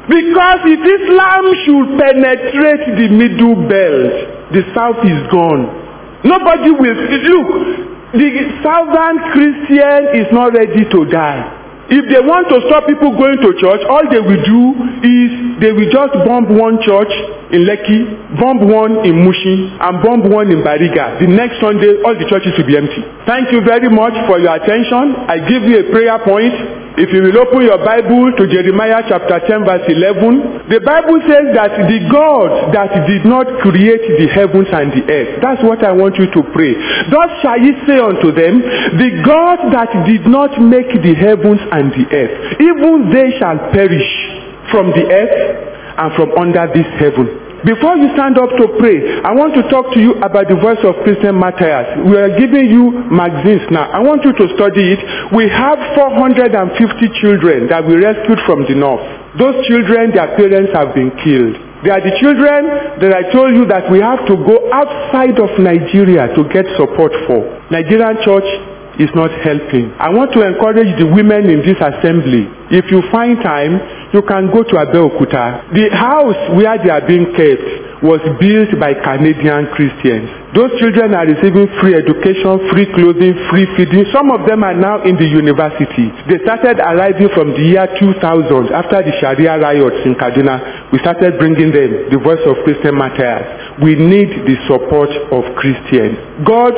Because if Islam should penetrate the middle belt, the south is gone. Nobody will. Look, the southern Christian is not ready to die. If they want to stop people going to church, all they will do is they will just bomb one church in Lekki, bomb one in Mushin, and bomb one in Bariga. The next Sunday, all the churches will be empty. Thank you very much for your attention. I give you a prayer point. If you will open your Bible to Jeremiah chapter 10 verse 11, the Bible says that the God that did not create the heavens and the earth, that's what I want you to pray. Thus shall ye say unto them, the God that did not make the heavens and the earth, even they shall perish from the earth and from under this heaven. Before you stand up to pray, I want to talk to you about the voice of Christian Matthias. We are giving you magazines now. I want you to study it. We have 450 children that we rescued from the north. Those children, their parents have been killed. They are the children that I told you that we have to go outside of Nigeria to get support for. Nigerian church is not helping. I want to encourage the women in this assembly. If you find time, you can go to Abeokuta. The house where they are being kept was built by Canadian Christians. Those children are receiving free education, free clothing, free feeding. Some of them are now in the university. They started arriving from the year 2000 after the Sharia riots in Kaduna. We started bringing them the voice of Christian Matthias. We need the support of Christians. God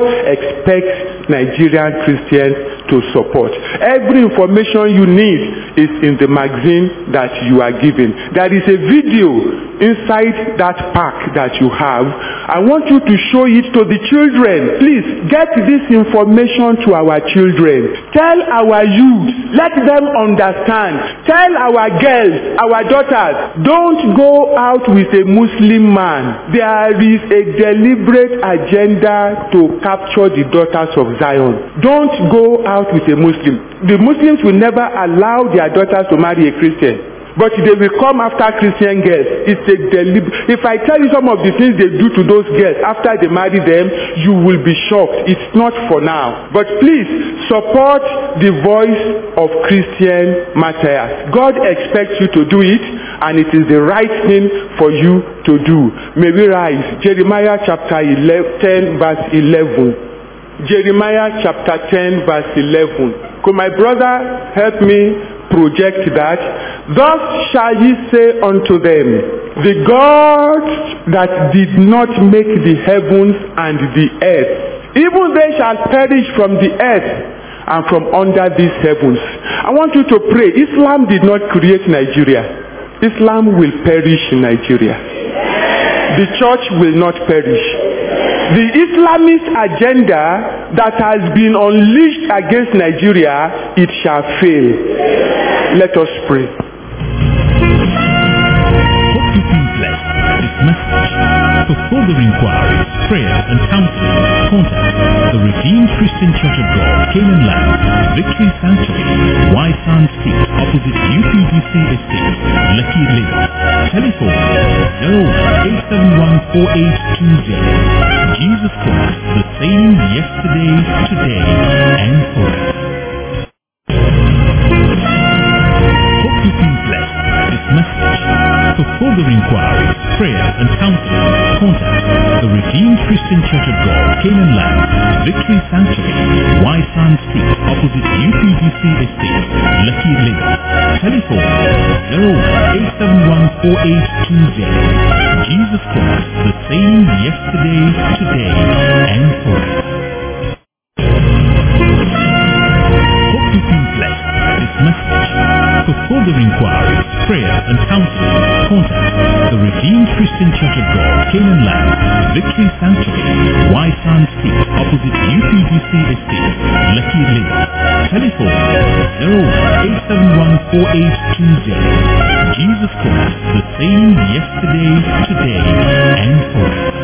expects Nigerian Christians to support. Every information you need is in the magazine that you are given. There is a video inside that pack that you have. I want you to show it to the children. Please get this information to our children. Tell our youth. Let them understand. Tell our girls, our daughters, don't go out with a Muslim man. There is a deliberate agenda to capture the daughters of Zion. Don't go out with a Muslim. The Muslims will never allow their daughters to marry a Christian. But they will come after Christian girls. It's a deliberate. If I tell you some of the things they do to those girls after they marry them, you will be shocked. It's not for now. But please support the voice of Christian Matthias. God expects you to do it, and it is the right thing for you to do. May we rise. Jeremiah chapter 10 verse 11. Jeremiah chapter 10 verse 11. Could my brother help me project that? Thus shall ye say unto them, the God that did not make the heavens and the earth, even they shall perish from the earth and from under these heavens. I want you to pray. Islam did not create Nigeria. Islam will perish in Nigeria. The church will not perish. The Islamist agenda that has been unleashed against Nigeria, it shall fail. Let us pray. Hope you've been blessed by this message. For further inquiries, prayers, and counseling, contact the Redeemed Christian Church of God, Canaan Land, Victory Sanctuary, White Sands Street, opposite UPDC Estate, Lekki, Lagos. Telephone 0871482. Jesus Christ, the same yesterday, today, and forever. Hope you've been blessed by this message. For further inquiries, prayers, and counseling, contact the Redeemed Christian Church of God, Canaan Land, Victory Sanctuary, White Sands Street, opposite UPDC Estate, Lekki, Lagos. Telephone 0871482. Jesus Christ, the same yesterday, today, and forever. Hope you've been blessed by this message. For further inquiries, prayers, and counseling, contact the Redeemed Christian Church of God, Canaan Land, Victory Sanctuary, White Sands Street, opposite UPDC Estate, Lekki, Lagos. Telephone 0871482. Jesus Christ, the same yesterday, today, and forever.